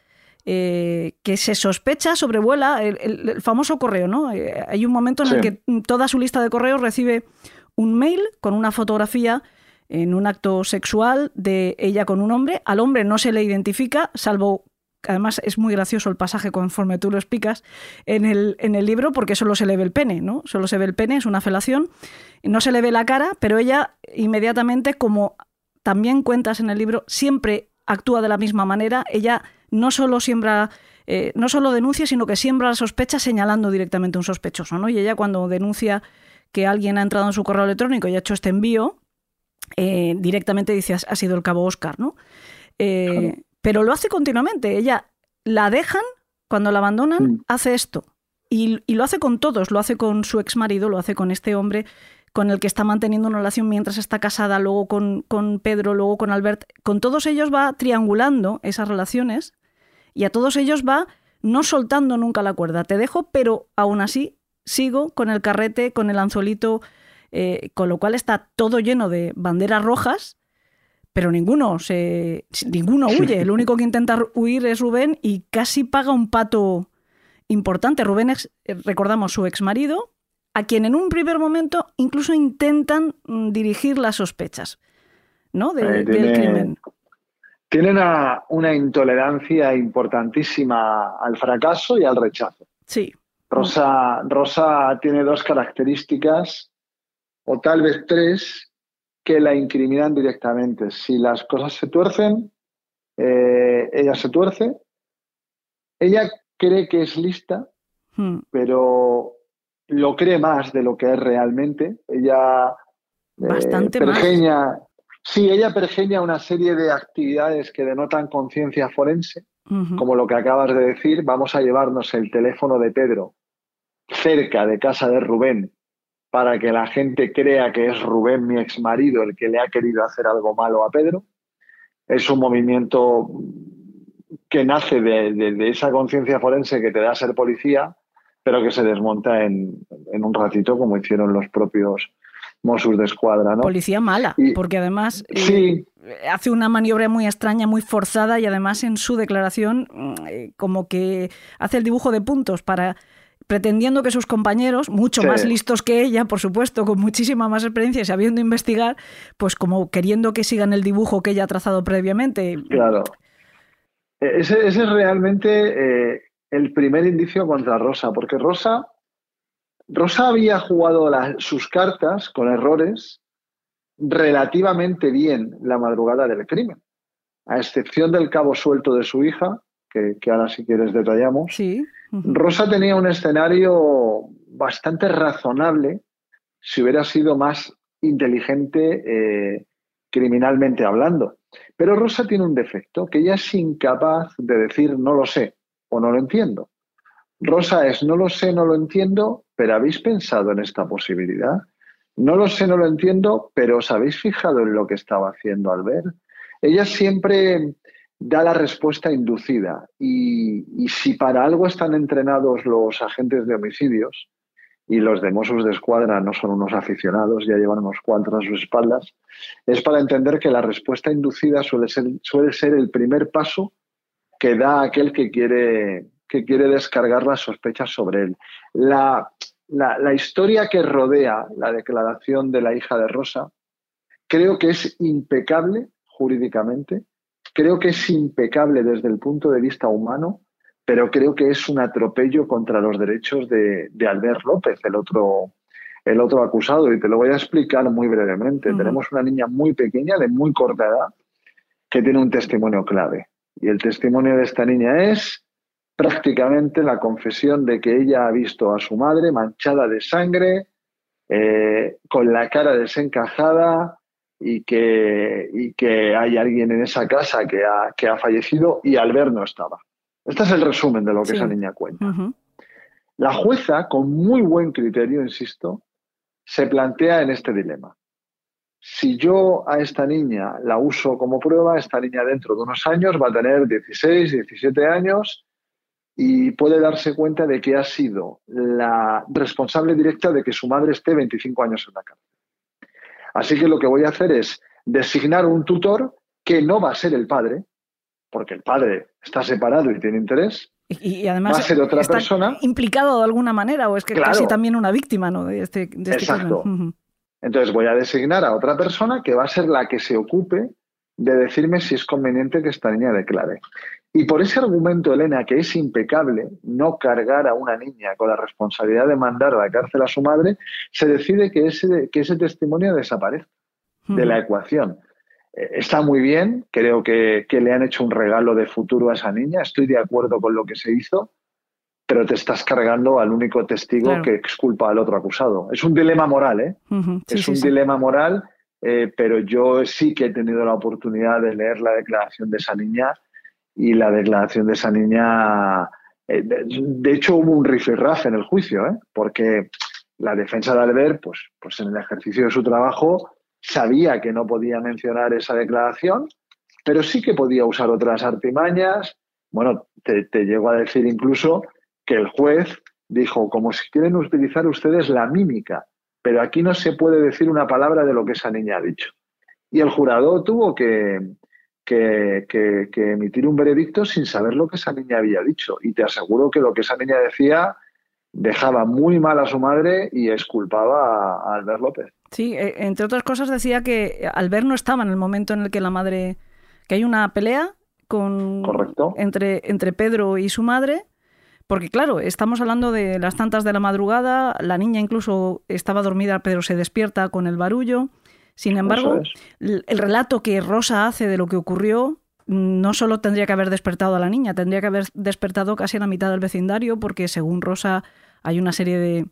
eh, que se sospecha, sobrevuela el, el, el famoso correo, ¿no? Eh, hay un momento en sí. el que toda su lista de correos recibe un mail con una fotografía en un acto sexual de ella con un hombre. Al hombre no se le identifica, salvo además es muy gracioso el pasaje conforme tú lo explicas en el, en el libro, porque solo se le ve el pene, ¿no? Solo se ve el pene, es una felación, no se le ve la cara, pero ella inmediatamente, como también cuentas en el libro, siempre actúa de la misma manera. Ella no solo siembra, eh, no solo denuncia, sino que siembra la sospecha señalando directamente a un sospechoso, ¿no? Y ella, cuando denuncia que alguien ha entrado en su correo electrónico y ha hecho este envío, eh, directamente dice, ha sido el cabo Óscar, ¿no? Eh, claro. Pero lo hace continuamente. Ella la dejan, cuando la abandonan, mm. hace esto. Y, y lo hace con todos. Lo hace con su exmarido, lo hace con este hombre con el que está manteniendo una relación mientras está casada, luego con, con Pedro, luego con Albert. Con todos ellos va triangulando esas relaciones y a todos ellos va no soltando nunca la cuerda. Te dejo, pero aún así sigo con el carrete, con el anzuelito, eh, con lo cual está todo lleno de banderas rojas. Pero ninguno se, ninguno huye. El único que intenta huir es Rubén y casi paga un pato importante. Rubén es, recordamos, su exmarido, a quien en un primer momento incluso intentan dirigir las sospechas, ¿no? de, eh, tiene, del crimen. Tiene una, una intolerancia importantísima al fracaso y al rechazo. Sí. Rosa, Rosa tiene dos características, o tal vez tres, que la incriminan directamente. Si las cosas se tuercen, eh, ella se tuerce. Ella cree que es lista, hmm. pero lo cree más de lo que es realmente. Ella Bastante eh, pergeña, más. Sí, ella pergeña una serie de actividades que denotan conciencia forense, uh-huh. como lo que acabas de decir. Vamos a llevarnos el teléfono de Pedro cerca de casa de Rubén, para que la gente crea que es Rubén, mi exmarido, el que le ha querido hacer algo malo a Pedro. Es un movimiento que nace de, de, de esa conciencia forense que te da ser policía, pero que se desmonta en, en un ratito, como hicieron los propios Mossos d'Esquadra, ¿no? Policía mala, y, porque además sí. eh, hace una maniobra muy extraña, muy forzada, y además en su declaración eh, como que hace el dibujo de puntos para... pretendiendo que sus compañeros, mucho sí. más listos que ella, por supuesto, con muchísima más experiencia y sabiendo investigar, pues como queriendo que sigan el dibujo que ella ha trazado previamente. Claro. Ese, ese es realmente eh, el primer indicio contra Rosa, porque Rosa, Rosa había jugado la, sus cartas con errores relativamente bien la madrugada del crimen, a excepción del cabo suelto de su hija, que, que ahora si quieres detallamos. Sí. Rosa tenía un escenario bastante razonable si hubiera sido más inteligente eh, criminalmente hablando. Pero Rosa tiene un defecto, que ella es incapaz de decir no lo sé o no lo entiendo. Rosa es no lo sé, no lo entiendo, pero ¿habéis pensado en esta posibilidad? No lo sé, no lo entiendo, pero ¿os habéis fijado en lo que estaba haciendo Albert? Ella siempre da la respuesta inducida y, y si para algo están entrenados los agentes de homicidios, y los de Mossos d'Esquadra no son unos aficionados, ya llevan unos cuantos a sus espaldas, es para entender que la respuesta inducida suele ser, suele ser el primer paso que da aquel que quiere, que quiere descargar las sospechas sobre él. La, la, la historia que rodea la declaración de la hija de Rosa creo que es impecable jurídicamente, creo que es impecable desde el punto de vista humano, pero creo que es un atropello contra los derechos de, de Albert López, el otro, el otro acusado, y te lo voy a explicar muy brevemente. Uh-huh. Tenemos una niña muy pequeña, de muy corta edad, que tiene un testimonio clave. Y el testimonio de esta niña es prácticamente la confesión de que ella ha visto a su madre manchada de sangre, eh, con la cara desencajada, y que, y que hay alguien en esa casa que ha, que ha fallecido y Albert no estaba. Este es el resumen de lo que sí. esa niña cuenta. Uh-huh. La jueza, con muy buen criterio, insisto, se plantea en este dilema. Si yo a esta niña la uso como prueba, esta niña dentro de unos años va a tener dieciséis, diecisiete años y puede darse cuenta de que ha sido la responsable directa de que su madre esté veinticinco años en la cárcel. Así que lo que voy a hacer es designar un tutor que no va a ser el padre, porque el padre está separado y tiene interés, y, y además va a ser otra está persona implicado de alguna manera, o es que claro. casi también una víctima, ¿no? de este, de este Exacto. crimen. Uh-huh. Entonces voy a designar a otra persona que va a ser la que se ocupe de decirme si es conveniente que esta niña declare. Y por ese argumento, Elena, que es impecable, no cargar a una niña con la responsabilidad de mandar a la cárcel a su madre, se decide que ese, que ese testimonio desaparezca uh-huh. de la ecuación. Eh, está muy bien, creo que, que le han hecho un regalo de futuro a esa niña, estoy de acuerdo con lo que se hizo, pero te estás cargando al único testigo claro. que exculpa al otro acusado. Es un dilema moral, ¿eh? Uh-huh. Sí, es sí, un sí. dilema moral, eh, pero yo sí que he tenido la oportunidad de leer la declaración de esa niña. Y la declaración de esa niña, eh, de, de hecho hubo un rifirrafe en el juicio, ¿eh? Porque la defensa de Albert, pues, pues en el ejercicio de su trabajo, sabía que no podía mencionar esa declaración, pero sí que podía usar otras artimañas. Bueno, te, te llego a decir incluso que el juez dijo, como si quieren utilizar ustedes la mímica, pero aquí no se puede decir una palabra de lo que esa niña ha dicho. Y el jurado tuvo que... Que, que, que emitir un veredicto sin saber lo que esa niña había dicho. Y te aseguro que lo que esa niña decía dejaba muy mal a su madre y exculpaba a Albert López. Sí, entre otras cosas decía que Albert no estaba en el momento en el que la madre... que hay una pelea con Correcto. Entre, entre Pedro y su madre, porque claro, estamos hablando de las tantas de la madrugada, la niña incluso estaba dormida, Pedro se despierta con el barullo. Sin embargo, el relato que Rosa hace de lo que ocurrió no solo tendría que haber despertado a la niña, tendría que haber despertado casi a la mitad del vecindario, porque según Rosa hay una serie de,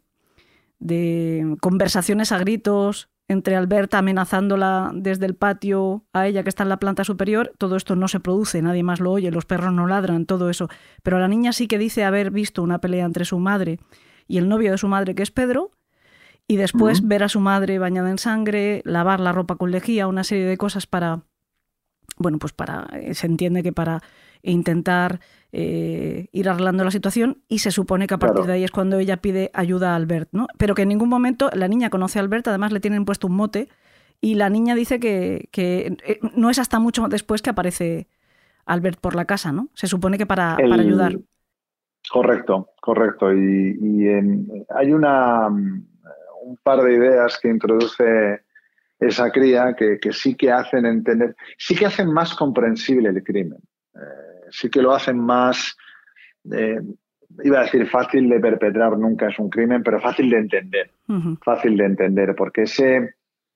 de conversaciones a gritos entre Albert amenazándola desde el patio a ella que está en la planta superior. Todo esto no se produce, nadie más lo oye, los perros no ladran, todo eso. Pero la niña sí que dice haber visto una pelea entre su madre y el novio de su madre, que es Pedro, y después uh-huh. ver a su madre bañada en sangre, lavar la ropa con lejía, una serie de cosas para, bueno, pues para, se entiende que para intentar eh, ir arreglando la situación, y se supone que a partir claro. de ahí es cuando ella pide ayuda a Albert, ¿no? Pero que en ningún momento la niña conoce a Albert, además le tienen puesto un mote, y la niña dice que, que no es hasta mucho después que aparece Albert por la casa, ¿no? Se supone que para, El... para ayudar. Correcto, correcto. Y, y en, hay una... un par de ideas que introduce esa cría que, que sí que hacen entender, sí que hacen más comprensible el crimen, eh, sí que lo hacen más, eh, iba a decir fácil de perpetrar, nunca es un crimen, pero fácil de entender, uh-huh. fácil de entender, porque ese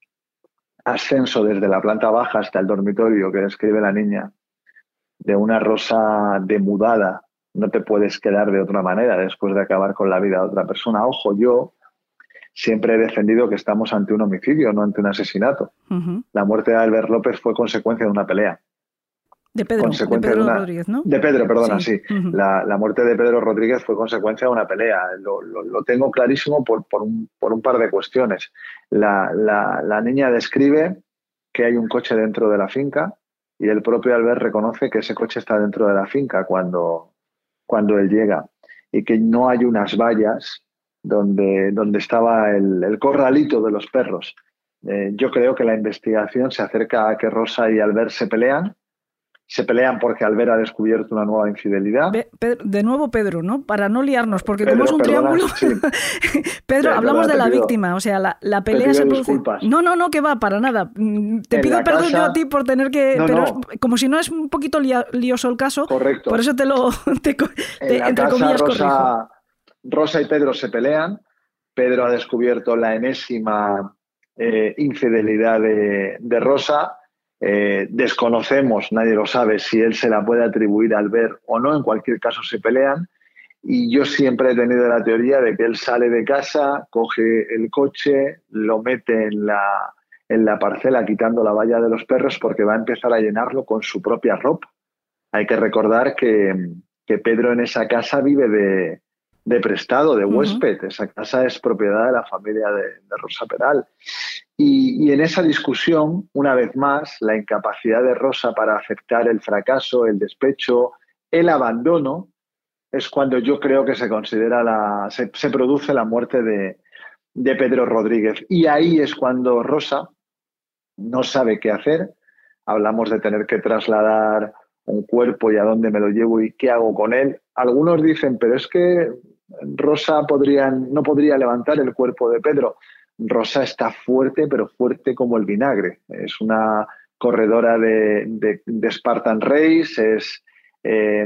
ascenso desde la planta baja hasta el dormitorio que describe la niña, de una Rosa demudada, no te puedes quedar de otra manera después de acabar con la vida de otra persona. Ojo, yo siempre he defendido que estamos ante un homicidio, no ante un asesinato. Uh-huh. La muerte de Albert López fue consecuencia de una pelea. De Pedro, de Pedro de una, Rodríguez, ¿no? De Pedro, perdona, sí. sí. Uh-huh. La, la muerte de Pedro Rodríguez fue consecuencia de una pelea. Lo, lo, lo tengo clarísimo por, por, un, por un par de cuestiones. La, la, la niña describe que hay un coche dentro de la finca y el propio Albert reconoce que ese coche está dentro de la finca cuando, cuando él llega, y que no hay unas vallas donde, donde estaba el, el corralito de los perros. Eh, yo creo que la investigación se acerca a que Rosa y Albert se pelean. Se pelean porque Albert ha descubierto una nueva infidelidad. Pedro, de nuevo Pedro, ¿no? Para no liarnos, porque Pedro, como es un perdona, triángulo... Sí. Pedro, sí, hablamos perdona, de la pido, víctima, o sea, la, la pelea se produce... Disculpas. No, no, no, que va, para nada. Te en pido perdón casa... yo a ti por tener que... No, pero no. Es, como si no es un poquito lia, lioso el caso, correcto. Por eso te lo... Te, te, en la entre casa, comillas, Rosa, corrijo. Rosa y Pedro se pelean. Pedro ha descubierto la enésima eh, infidelidad de, de Rosa. Eh, desconocemos, nadie lo sabe, si él se la puede atribuir a Albert o no. En cualquier caso se pelean, y yo siempre he tenido la teoría de que él sale de casa, coge el coche, lo mete en la, en la parcela quitando la valla de los perros, porque va a empezar a llenarlo con su propia ropa. Hay que recordar que, que Pedro en esa casa vive de, de prestado, de huésped. Uh-huh. Esa casa es propiedad de la familia de, de Rosa Peral. Y, y en esa discusión, una vez más, la incapacidad de Rosa para aceptar el fracaso, el despecho, el abandono, es cuando yo creo que se considera la, se, se produce la muerte de, de Pedro Rodríguez. Y ahí es cuando Rosa no sabe qué hacer. Hablamos de tener que trasladar un cuerpo y a dónde me lo llevo y qué hago con él. Algunos dicen, pero es que Rosa podría, no podría levantar el cuerpo de Pedro. Rosa está fuerte, pero fuerte como el vinagre. Es una corredora de, de, de Spartan Race, es, eh,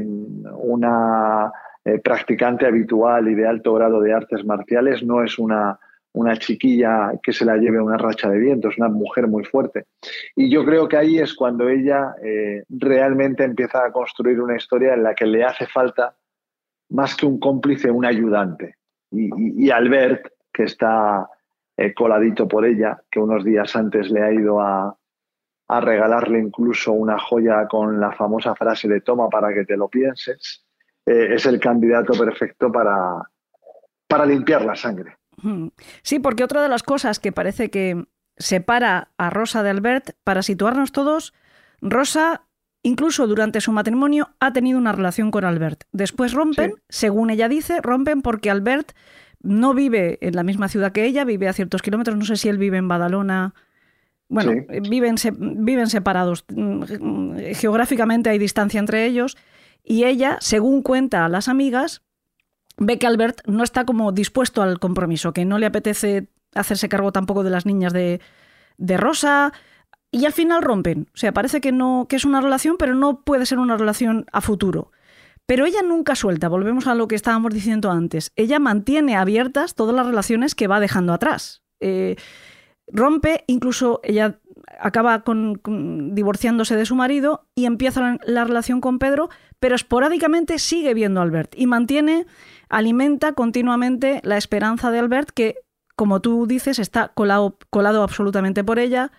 una eh, practicante habitual y de alto grado de artes marciales, no es una, una chiquilla que se la lleve una racha de viento, es una mujer muy fuerte. Y yo creo que ahí es cuando ella eh, realmente empieza a construir una historia en la que le hace falta, más que un cómplice, un ayudante. Y, y, y Albert, que está eh, coladito por ella, que unos días antes le ha ido a, a regalarle incluso una joya con la famosa frase de toma para que te lo pienses, eh, es el candidato perfecto para, para limpiar la sangre. Sí, porque otra de las cosas que parece que separa a Rosa de Albert, para situarnos todos, Rosa, incluso durante su matrimonio, ha tenido una relación con Albert. Después rompen, sí. Según ella dice, rompen porque Albert no vive en la misma ciudad que ella, vive a ciertos kilómetros, no sé si él vive en Badalona. Bueno, sí. viven, viven separados. Geográficamente hay distancia entre ellos y ella, según cuenta a las amigas, ve que Albert no está como dispuesto al compromiso, que no le apetece hacerse cargo tampoco de las niñas de, de Rosa, y al final rompen. O sea, parece que, no, que es una relación, pero no puede ser una relación a futuro. Pero ella nunca suelta, volvemos a lo que estábamos diciendo antes. Ella mantiene abiertas todas las relaciones que va dejando atrás. Eh, rompe, incluso ella acaba con, con, divorciándose de su marido y empieza la, la relación con Pedro, pero esporádicamente sigue viendo a Albert y mantiene, alimenta continuamente la esperanza de Albert, que, como tú dices, está colado, colado absolutamente por ella.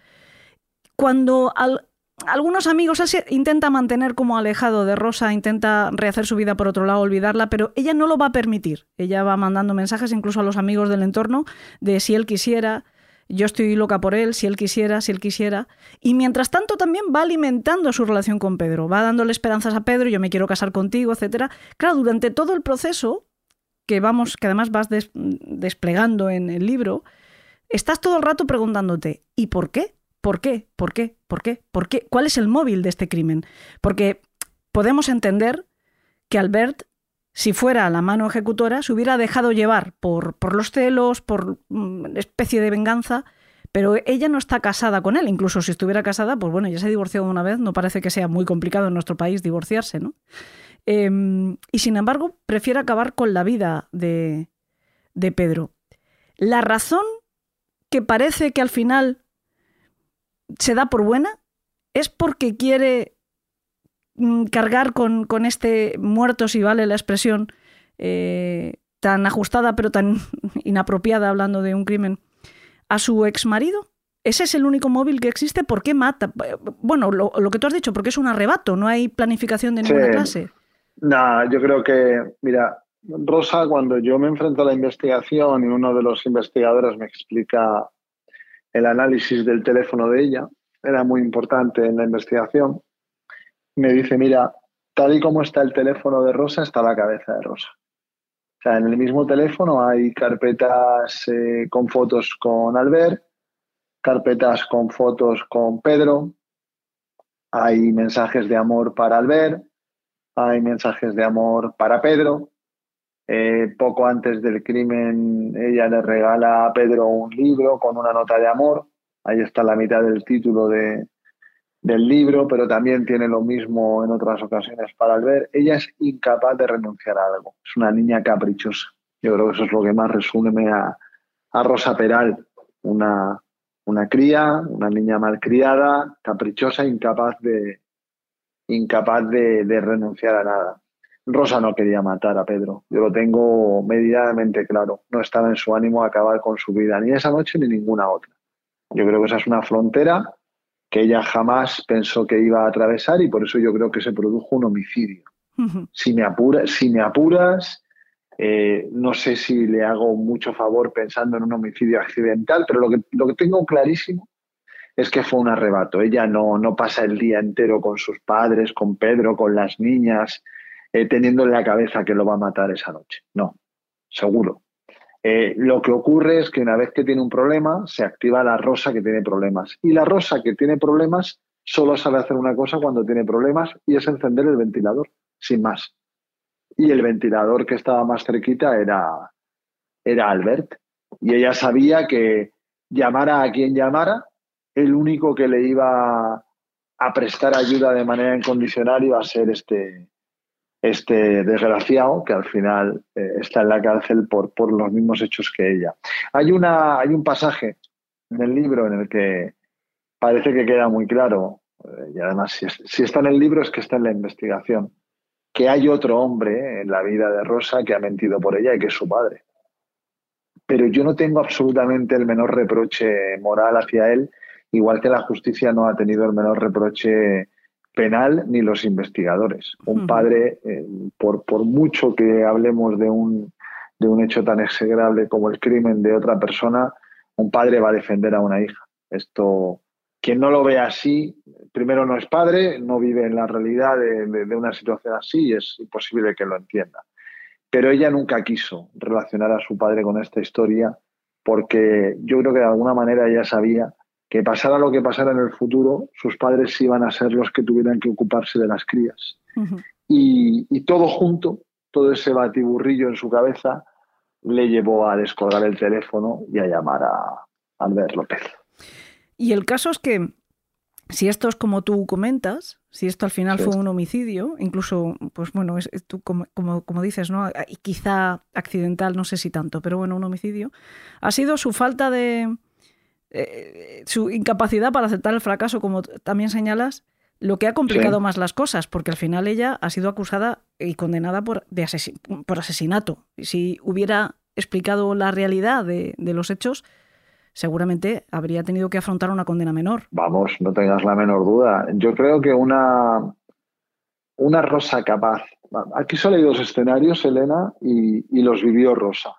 Cuando al, algunos amigos, él se intenta mantener como alejado de Rosa, intenta rehacer su vida por otro lado, olvidarla, pero ella no lo va a permitir. Ella va mandando mensajes incluso a los amigos del entorno de si él quisiera, yo estoy loca por él, si él quisiera, si él quisiera. Y mientras tanto también va alimentando su relación con Pedro, va dándole esperanzas a Pedro, yo me quiero casar contigo, etcétera. Claro, durante todo el proceso, que vamos, que además vas des, desplegando en el libro, estás todo el rato preguntándote, ¿y por qué? ¿Por qué? ¿Por qué? ¿Por qué? ¿Por qué? ¿Cuál es el móvil de este crimen? Porque podemos entender que Albert, si fuera la mano ejecutora, se hubiera dejado llevar por, por los celos, por una especie de venganza, pero ella no está casada con él. Incluso si estuviera casada, pues bueno, ya se ha divorciado una vez, no parece que sea muy complicado en nuestro país divorciarse, ¿no? Eh, y sin embargo, prefiere acabar con la vida de, de Pedro. La razón que parece que al final se da por buena es porque quiere cargar con, con este muerto, si vale la expresión, eh, tan ajustada pero tan inapropiada, hablando de un crimen, a su exmarido. ¿Ese es el único móvil que existe? ¿Por qué mata? Bueno, lo, lo que tú has dicho, porque es un arrebato, no hay planificación de ninguna sí. clase. No, yo creo que, mira, Rosa, cuando yo me enfrento a la investigación y uno de los investigadores me explica el análisis del teléfono de ella, era muy importante en la investigación, me dice, mira, tal y como está el teléfono de Rosa, está la cabeza de Rosa. O sea, en el mismo teléfono hay carpetas eh, con fotos con Albert, carpetas con fotos con Pedro, hay mensajes de amor para Albert, hay mensajes de amor para Pedro. Eh, poco antes del crimen, ella le regala a Pedro un libro con una nota de amor. Ahí está la mitad del título de, del libro, pero también tiene lo mismo en otras ocasiones para Albert. Ella es incapaz de renunciar a algo. Es una niña caprichosa. Yo creo que eso es lo que más resume a, a Rosa Peral. Una, una cría, una niña malcriada, caprichosa, incapaz de, incapaz de, de renunciar a nada. Rosa no quería matar a Pedro. Yo lo tengo medidamente claro. No estaba en su ánimo acabar con su vida, ni esa noche ni ninguna otra. Yo creo que esa es una frontera que ella jamás pensó que iba a atravesar y por eso yo creo que se produjo un homicidio. Uh-huh. Si me apuras, si me apuras eh, no sé si le hago mucho favor pensando en un homicidio accidental, pero lo que, lo que tengo clarísimo es que fue un arrebato. Ella no, no pasa el día entero con sus padres, con Pedro, con las niñas, eh, teniendo en la cabeza que lo va a matar esa noche. No, seguro. Eh, lo que ocurre es que una vez que tiene un problema, se activa la Rosa que tiene problemas. Y la Rosa que tiene problemas solo sabe hacer una cosa cuando tiene problemas y es encender el ventilador, sin más. Y el ventilador que estaba más cerquita era, era Albert. Y ella sabía que llamara a quien llamara, el único que le iba a prestar ayuda de manera incondicional iba a ser este, este desgraciado que al final eh, está en la cárcel por, por los mismos hechos que ella. Hay, una, hay un pasaje en el libro en el que parece que queda muy claro, eh, y además si, es, si está en el libro es que está en la investigación, que hay otro hombre en la vida de Rosa que ha mentido por ella y que es su padre. Pero yo no tengo absolutamente el menor reproche moral hacia él, igual que la justicia no ha tenido el menor reproche penal ni los investigadores. Un padre, eh, por, por mucho que hablemos de un, de un hecho tan execrable como el crimen de otra persona, un padre va a defender a una hija. Esto, quien no lo ve así, primero no es padre, no vive en la realidad de, de, de una situación así y es imposible que lo entienda. Pero ella nunca quiso relacionar a su padre con esta historia porque yo creo que de alguna manera ella sabía que pasara lo que pasara en el futuro, sus padres iban a ser los que tuvieran que ocuparse de las crías. Uh-huh. Y, y todo junto, todo ese batiburrillo en su cabeza, le llevó a descolgar el teléfono y a llamar a Albert López. Y el caso es que, si esto es como tú comentas, si esto al final sí. fue un homicidio, incluso, pues bueno, es, tú como, como, como dices, ¿no? Y quizá accidental, no sé si tanto, pero bueno, un homicidio, ha sido su falta de... Eh, su incapacidad para aceptar el fracaso, como también señalas, lo que ha complicado sí. más las cosas, porque al final ella ha sido acusada y condenada por, de asesin- por asesinato. Si hubiera explicado la realidad de, de los hechos, seguramente habría tenido que afrontar una condena menor. Vamos, no tengas la menor duda. Yo creo que una, una Rosa capaz... Aquí solo hay dos escenarios, Elena, y, y los vivió Rosa.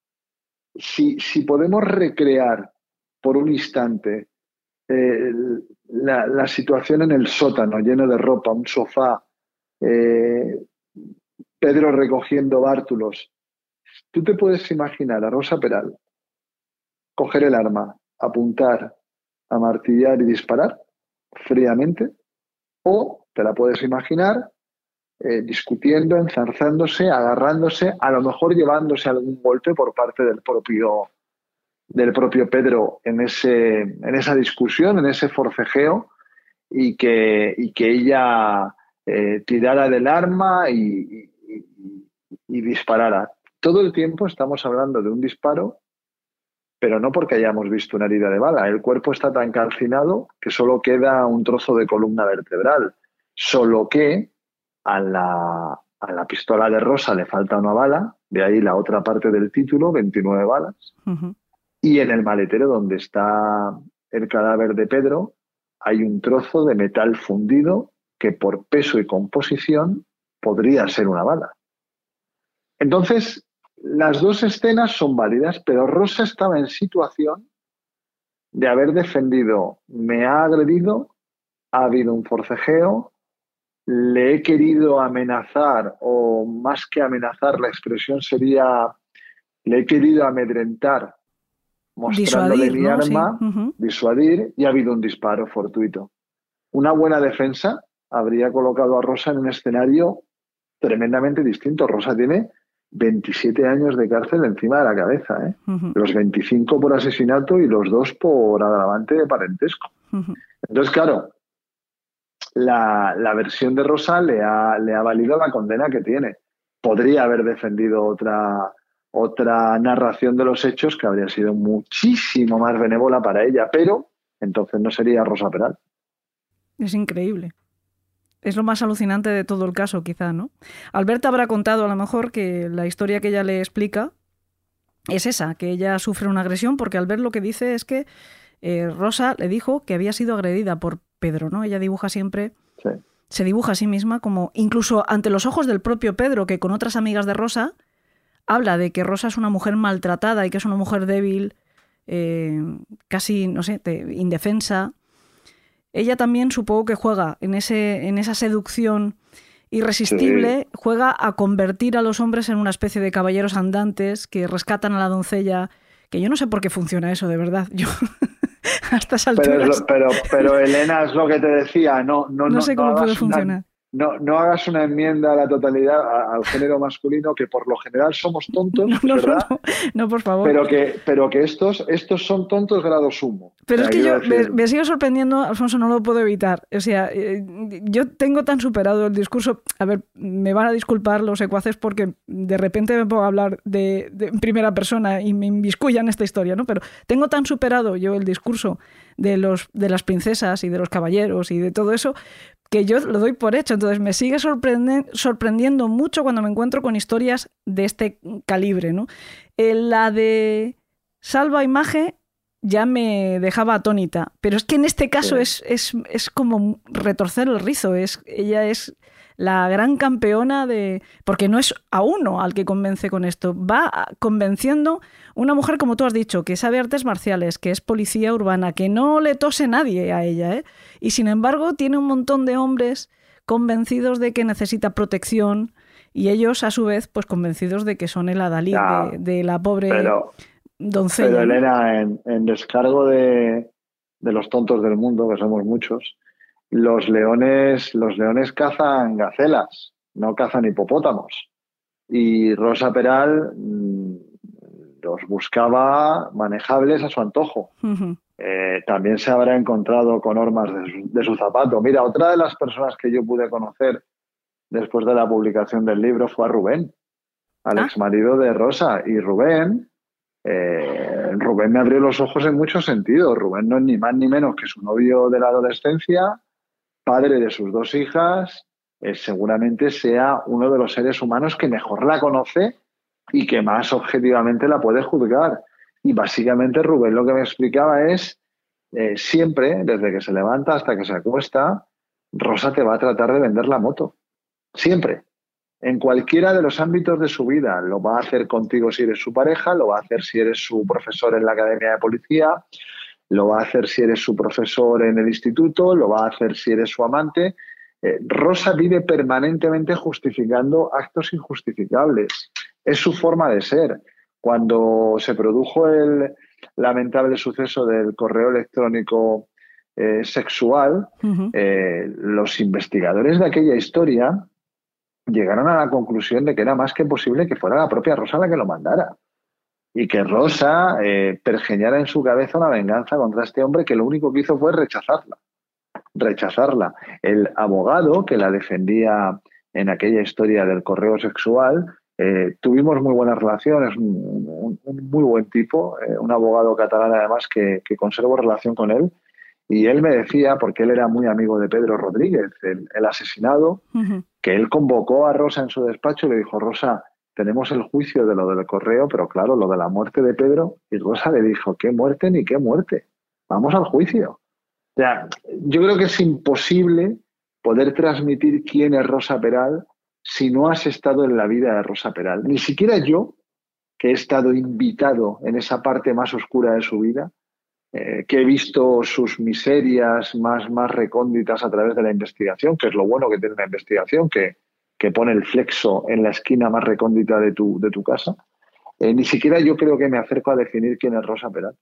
Si, si podemos recrear por un instante eh, la, la situación en el sótano, lleno de ropa, un sofá, eh, Pedro recogiendo bártulos. ¿Tú te puedes imaginar a Rosa Peral coger el arma, apuntar, amartillar y disparar fríamente? ¿O te la puedes imaginar eh, discutiendo, enzarzándose, agarrándose, a lo mejor llevándose algún golpe por parte del propio... del propio Pedro en, ese, en esa discusión, en ese forcejeo, y que, y que ella eh, tirara del arma y, y, y disparara? Todo el tiempo estamos hablando de un disparo, pero no porque hayamos visto una herida de bala. El cuerpo está tan calcinado que solo queda un trozo de columna vertebral, solo que a la, a la pistola de Rosa le falta una bala, de ahí la otra parte del título, veintinueve balas. Uh-huh. Y en el maletero donde está el cadáver de Pedro hay un trozo de metal fundido que por peso y composición podría ser una bala. Entonces, las dos escenas son válidas, pero Rosa estaba en situación de haber defendido, me ha agredido, ha habido un forcejeo, le he querido amenazar, o más que amenazar, la expresión sería, le he querido amedrentar, mostrándole mi ¿no? arma, sí. uh-huh. disuadir, y ha habido un disparo fortuito. Una buena defensa habría colocado a Rosa en un escenario tremendamente distinto. Rosa tiene veintisiete años de cárcel encima de la cabeza, ¿eh? Uh-huh. Los veinticinco por asesinato y los dos por agravante de parentesco. Uh-huh. Entonces, claro, la, la versión de Rosa le ha, le ha valido la condena que tiene. Podría haber defendido otra... otra narración de los hechos que habría sido muchísimo más benévola para ella, pero entonces no sería Rosa Peral. Es increíble. Es lo más alucinante de todo el caso, quizá, ¿no? Alberta habrá contado a lo mejor que la historia que ella le explica es esa, que ella sufre una agresión, porque Albert lo que dice es que eh, Rosa le dijo que había sido agredida por Pedro, ¿no? Ella dibuja siempre... Sí. Se dibuja a sí misma como, incluso ante los ojos del propio Pedro, que con otras amigas de Rosa... habla de que Rosa es una mujer maltratada y que es una mujer débil, eh, casi, no sé, de, indefensa. Ella también supongo que juega en, ese, en esa seducción irresistible, sí. juega a convertir a los hombres en una especie de caballeros andantes que rescatan a la doncella, que yo no sé por qué funciona eso, de verdad. Yo a estas alturas... Pero, pero, pero Elena, es lo que te decía, no, no, no, no sé no, cómo no puede funcionar. Una... No, no hagas una enmienda a la totalidad a, al género masculino, que por lo general somos tontos, no, no, ¿verdad? No, no, no, por favor. Pero que, pero que estos, estos son tontos grado sumo. Pero O es sea, que yo quiero me, decir, me sigue sorprendiendo, Alfonso, no lo puedo evitar. O sea, eh, yo tengo tan superado el discurso. A ver, me van a disculpar los secuaces porque de repente me pongo a hablar de, de en primera persona y me inmiscuyan esta historia, ¿no? Pero tengo tan superado yo el discurso de los de las princesas y de los caballeros y de todo eso que yo lo doy por hecho. Entonces me sigue sorprende, sorprendiendo mucho cuando me encuentro con historias de este calibre, ¿no? Eh, la de Salva y Maje ya me dejaba atónita. Pero es que en este caso sí. es, es, es como retorcer el rizo. Es, ella es la gran campeona de... Porque no es a uno al que convence con esto. Va convenciendo una mujer, como tú has dicho, que sabe artes marciales, que es policía urbana, que no le tose nadie a ella, ¿eh? Y sin embargo tiene un montón de hombres convencidos de que necesita protección y ellos, a su vez, pues convencidos de que son el adalid Ya, de, de la pobre pero, doncella, pero ¿no? Elena, en, en descargo de, de los tontos del mundo, que somos muchos, los leones, los leones cazan gacelas, no cazan hipopótamos. Y Rosa Peral mm, los buscaba manejables a su antojo. Ujú. Eh, también se habrá encontrado con hormas de su, de su zapato. Mira, otra de las personas que yo pude conocer después de la publicación del libro fue a Rubén, al Ah. exmarido de Rosa. Y Rubén, eh, Rubén me abrió los ojos en muchos sentidos. Rubén no es ni más ni menos que su novio de la adolescencia, padre de sus dos hijas, eh, seguramente sea uno de los seres humanos que mejor la conoce y que más objetivamente la puede juzgar. Y básicamente Rubén lo que me explicaba es, eh, siempre, desde que se levanta hasta que se acuesta, Rosa te va a tratar de vender la moto. Siempre. En cualquiera de los ámbitos de su vida. Lo va a hacer contigo si eres su pareja, lo va a hacer si eres su profesor en la academia de policía, lo va a hacer si eres su profesor en el instituto, lo va a hacer si eres su amante. Eh, Rosa vive permanentemente justificando actos injustificables. Es su forma de ser. Cuando se produjo el lamentable suceso del correo electrónico eh, sexual, Uh-huh. eh, los investigadores de aquella historia llegaron a la conclusión de que era más que posible que fuera la propia Rosa la que lo mandara. Y que Rosa eh, pergeñara en su cabeza una venganza contra este hombre que lo único que hizo fue rechazarla. Rechazarla. El abogado que la defendía en aquella historia del correo sexual, eh, tuvimos muy buenas relaciones, un, un, un muy buen tipo, eh, un abogado catalán además que, que conservo relación con él. Y él me decía, porque él era muy amigo de Pedro Rodríguez, el, el asesinado, Uh-huh. que él convocó a Rosa en su despacho y le dijo: Rosa, tenemos el juicio de lo del correo, pero claro, lo de la muerte de Pedro. Y Rosa le dijo: ¿qué muerte ni qué muerte? Vamos al juicio. O sea, yo creo que es imposible poder transmitir quién es Rosa Peral si no has estado en la vida de Rosa Peral. Ni siquiera yo, que he estado invitado en esa parte más oscura de su vida, eh, que he visto sus miserias más, más recónditas a través de la investigación, que es lo bueno que tiene la investigación, que, que pone el flexo en la esquina más recóndita de tu, de tu casa. Eh, ni siquiera yo creo que me acerco a definir quién es Rosa Peral.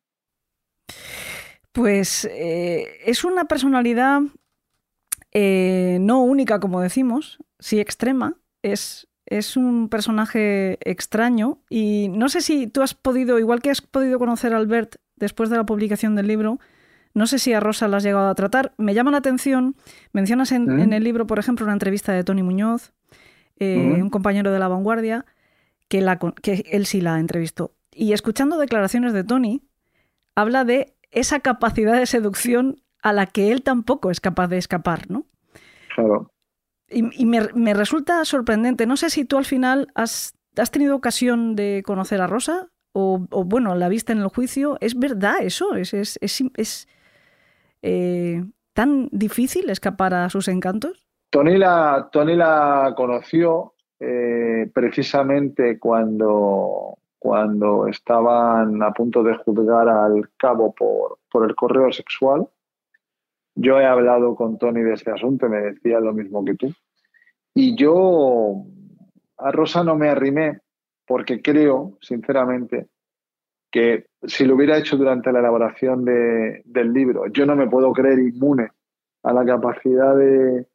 Pues eh, es una personalidad eh, no única, como decimos, sí extrema. Es, es un personaje extraño y no sé si tú has podido, igual que has podido conocer a Albert después de la publicación del libro, no sé si a Rosa la has llegado a tratar. Me llama la atención, mencionas en, ¿Eh? en el libro, por ejemplo, una entrevista de Tony Muñoz, eh, ¿Eh? un compañero de La Vanguardia, que, la, que él sí la entrevistó. Y escuchando declaraciones de Tony, habla de esa capacidad de seducción a la que él tampoco es capaz de escapar, ¿no? Claro. Y, y me, me resulta sorprendente. No sé si tú al final has, has tenido ocasión de conocer a Rosa o, o, bueno, la viste en el juicio. ¿Es verdad eso? ¿Es, es, es, es eh, tan difícil escapar a sus encantos? Tony la, Tony la conoció eh, precisamente cuando... cuando estaban a punto de juzgar al cabo por, por el correo sexual. Yo he hablado con Tony de este asunto y me decía lo mismo que tú. Y yo a Rosa no me arrimé porque creo, sinceramente, que si lo hubiera hecho durante la elaboración de, del libro, yo no me puedo creer inmune a la capacidad de,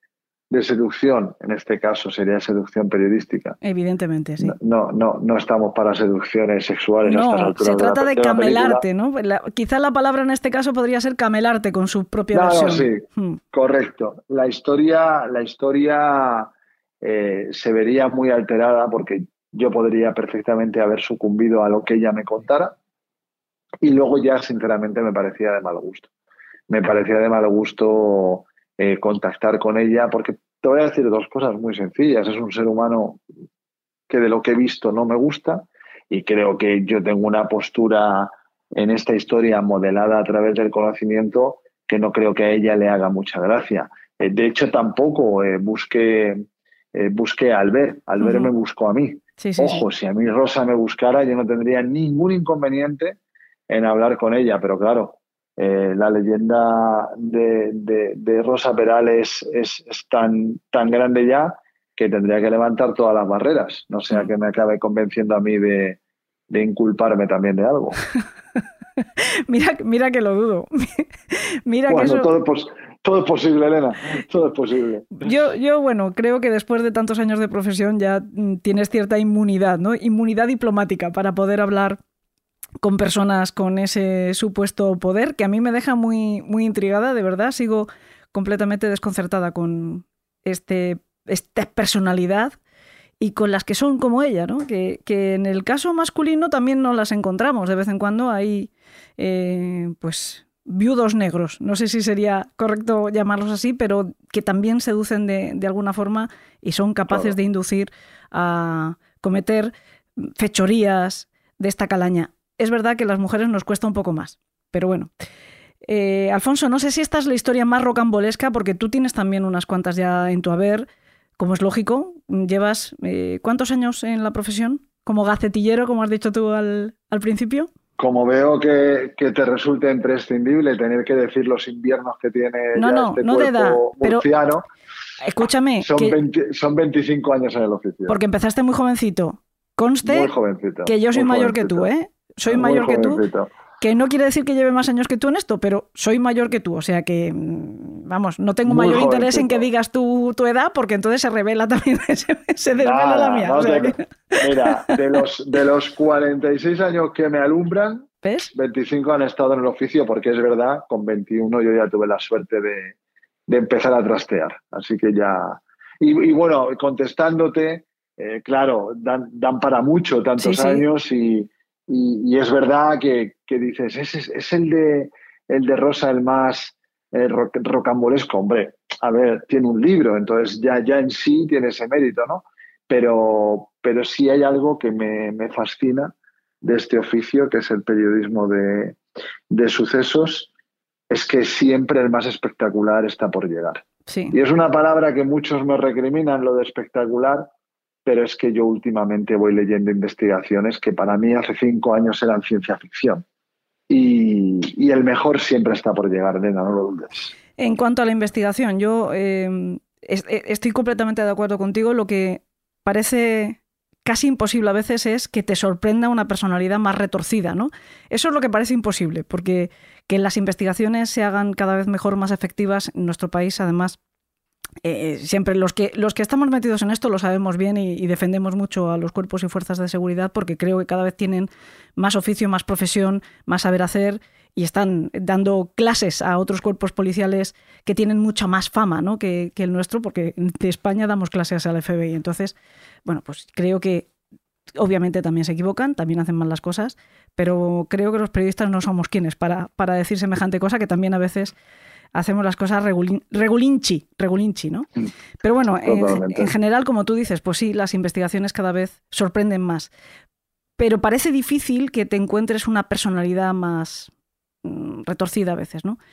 de seducción, en este caso sería seducción periodística. Evidentemente, sí. No, no, no estamos para seducciones sexuales. No, a estas alturas se trata de, la, de, de camelarte, ¿no? La, quizá la palabra en este caso podría ser camelarte con su propia no, versión. No, sí, hmm. correcto. La historia, la historia eh, se vería muy alterada porque yo podría perfectamente haber sucumbido a lo que ella me contara y luego ya, sinceramente, me parecía de mal gusto. Me parecía de mal gusto eh, contactar con ella porque te voy a decir dos cosas muy sencillas. Es un ser humano que de lo que he visto no me gusta y creo que yo tengo una postura en esta historia modelada a través del conocimiento que no creo que a ella le haga mucha gracia. Eh, de hecho, tampoco eh, busqué, eh, busqué a Albert. Albert uh-huh. me buscó a mí. Sí, sí, Ojo, sí. si a mí Rosa me buscara, yo no tendría ningún inconveniente en hablar con ella, pero claro, eh, la leyenda de, de, de Rosa Peral es, es, es tan, tan grande ya que tendría que levantar todas las barreras, no sea que me acabe convenciendo a mí de, de inculparme también de algo. mira, mira que lo dudo. mira bueno, que eso... todo, pues, todo es posible, Elena, todo es posible. Yo, yo, bueno, creo que después de tantos años de profesión ya tienes cierta inmunidad, ¿no? Inmunidad diplomática para poder hablar con personas con ese supuesto poder, que a mí me deja muy, muy intrigada, de verdad. Sigo completamente desconcertada con este, esta personalidad y con las que son como ella, ¿no? Que, que en el caso masculino también nos las encontramos. De vez en cuando hay, eh, pues, viudos negros. No sé si sería correcto llamarlos así, pero que también seducen de, de alguna forma y son capaces claro. de inducir a cometer fechorías de esta calaña. Es verdad que a las mujeres nos cuesta un poco más, pero bueno. Eh, Alfonso, no sé si esta es la historia más rocambolesca, porque tú tienes también unas cuantas ya en tu haber, como es lógico. Llevas, eh, ¿cuántos años en la profesión? Como gacetillero, como has dicho tú al, al principio. Como veo que, que te resulta imprescindible tener que decir los inviernos que tiene no, ya no, este no cuerpo de edad, murciano, pero escúchame. Son, que, veinte, son veinticinco años en el oficio. Porque empezaste muy jovencito. Conste muy jovencito, que yo soy mayor jovencito. que tú, ¿eh? Soy muy mayor jovencito. que tú. Que no quiere decir que lleve más años que tú en esto, pero soy mayor que tú. O sea que, vamos, no tengo muy mayor jovencito. interés en que digas tu, tu edad, porque entonces se revela también, se, se desvela Nada, la mía. No o sea te, que... Mira, de los, de los cuarenta y seis años que me alumbran, ¿ves? veinticinco han estado en el oficio, porque es verdad, con veintiuno yo ya tuve la suerte de, de empezar a trastear. Así que ya... Y, y bueno, contestándote, eh, claro, dan, dan para mucho tantos sí, sí. años y... Y, y es verdad que, que dices, ¿es, es, es el, de, el de Rosa el más eh, roc, rocambolesco? Hombre, a ver, tiene un libro, entonces ya, ya en sí tiene ese mérito, ¿no? Pero, pero sí hay algo que me, me fascina de este oficio, que es el periodismo de, de sucesos, es que siempre el más espectacular está por llegar. Sí. Y es una palabra que muchos me recriminan, lo de espectacular, pero es que yo últimamente voy leyendo investigaciones que para mí hace cinco años eran ciencia ficción. Y, y el mejor siempre está por llegar, Elena, no lo dudes. En cuanto a la investigación, yo eh, estoy completamente de acuerdo contigo. Lo que parece casi imposible a veces es que te sorprenda una personalidad más retorcida, ¿no? Eso es lo que parece imposible, porque que las investigaciones se hagan cada vez mejor, más efectivas en nuestro país, además... Eh, siempre los que, los que estamos metidos en esto lo sabemos bien y, y defendemos mucho a los cuerpos y fuerzas de seguridad porque creo que cada vez tienen más oficio, más profesión, más saber hacer y están dando clases a otros cuerpos policiales que tienen mucha más fama, ¿no? que, que el nuestro, porque de España damos clases al F B I. Entonces, bueno, pues creo que obviamente también se equivocan, también hacen mal las cosas, pero creo que los periodistas no somos quienes para, para decir semejante cosa, que también a veces... hacemos las cosas regulin, regulinchi, regulinchi, ¿no? Pero bueno, en, en general, como tú dices, pues sí, las investigaciones cada vez sorprenden más. Pero parece difícil que te encuentres una personalidad más mm, retorcida a veces, ¿no?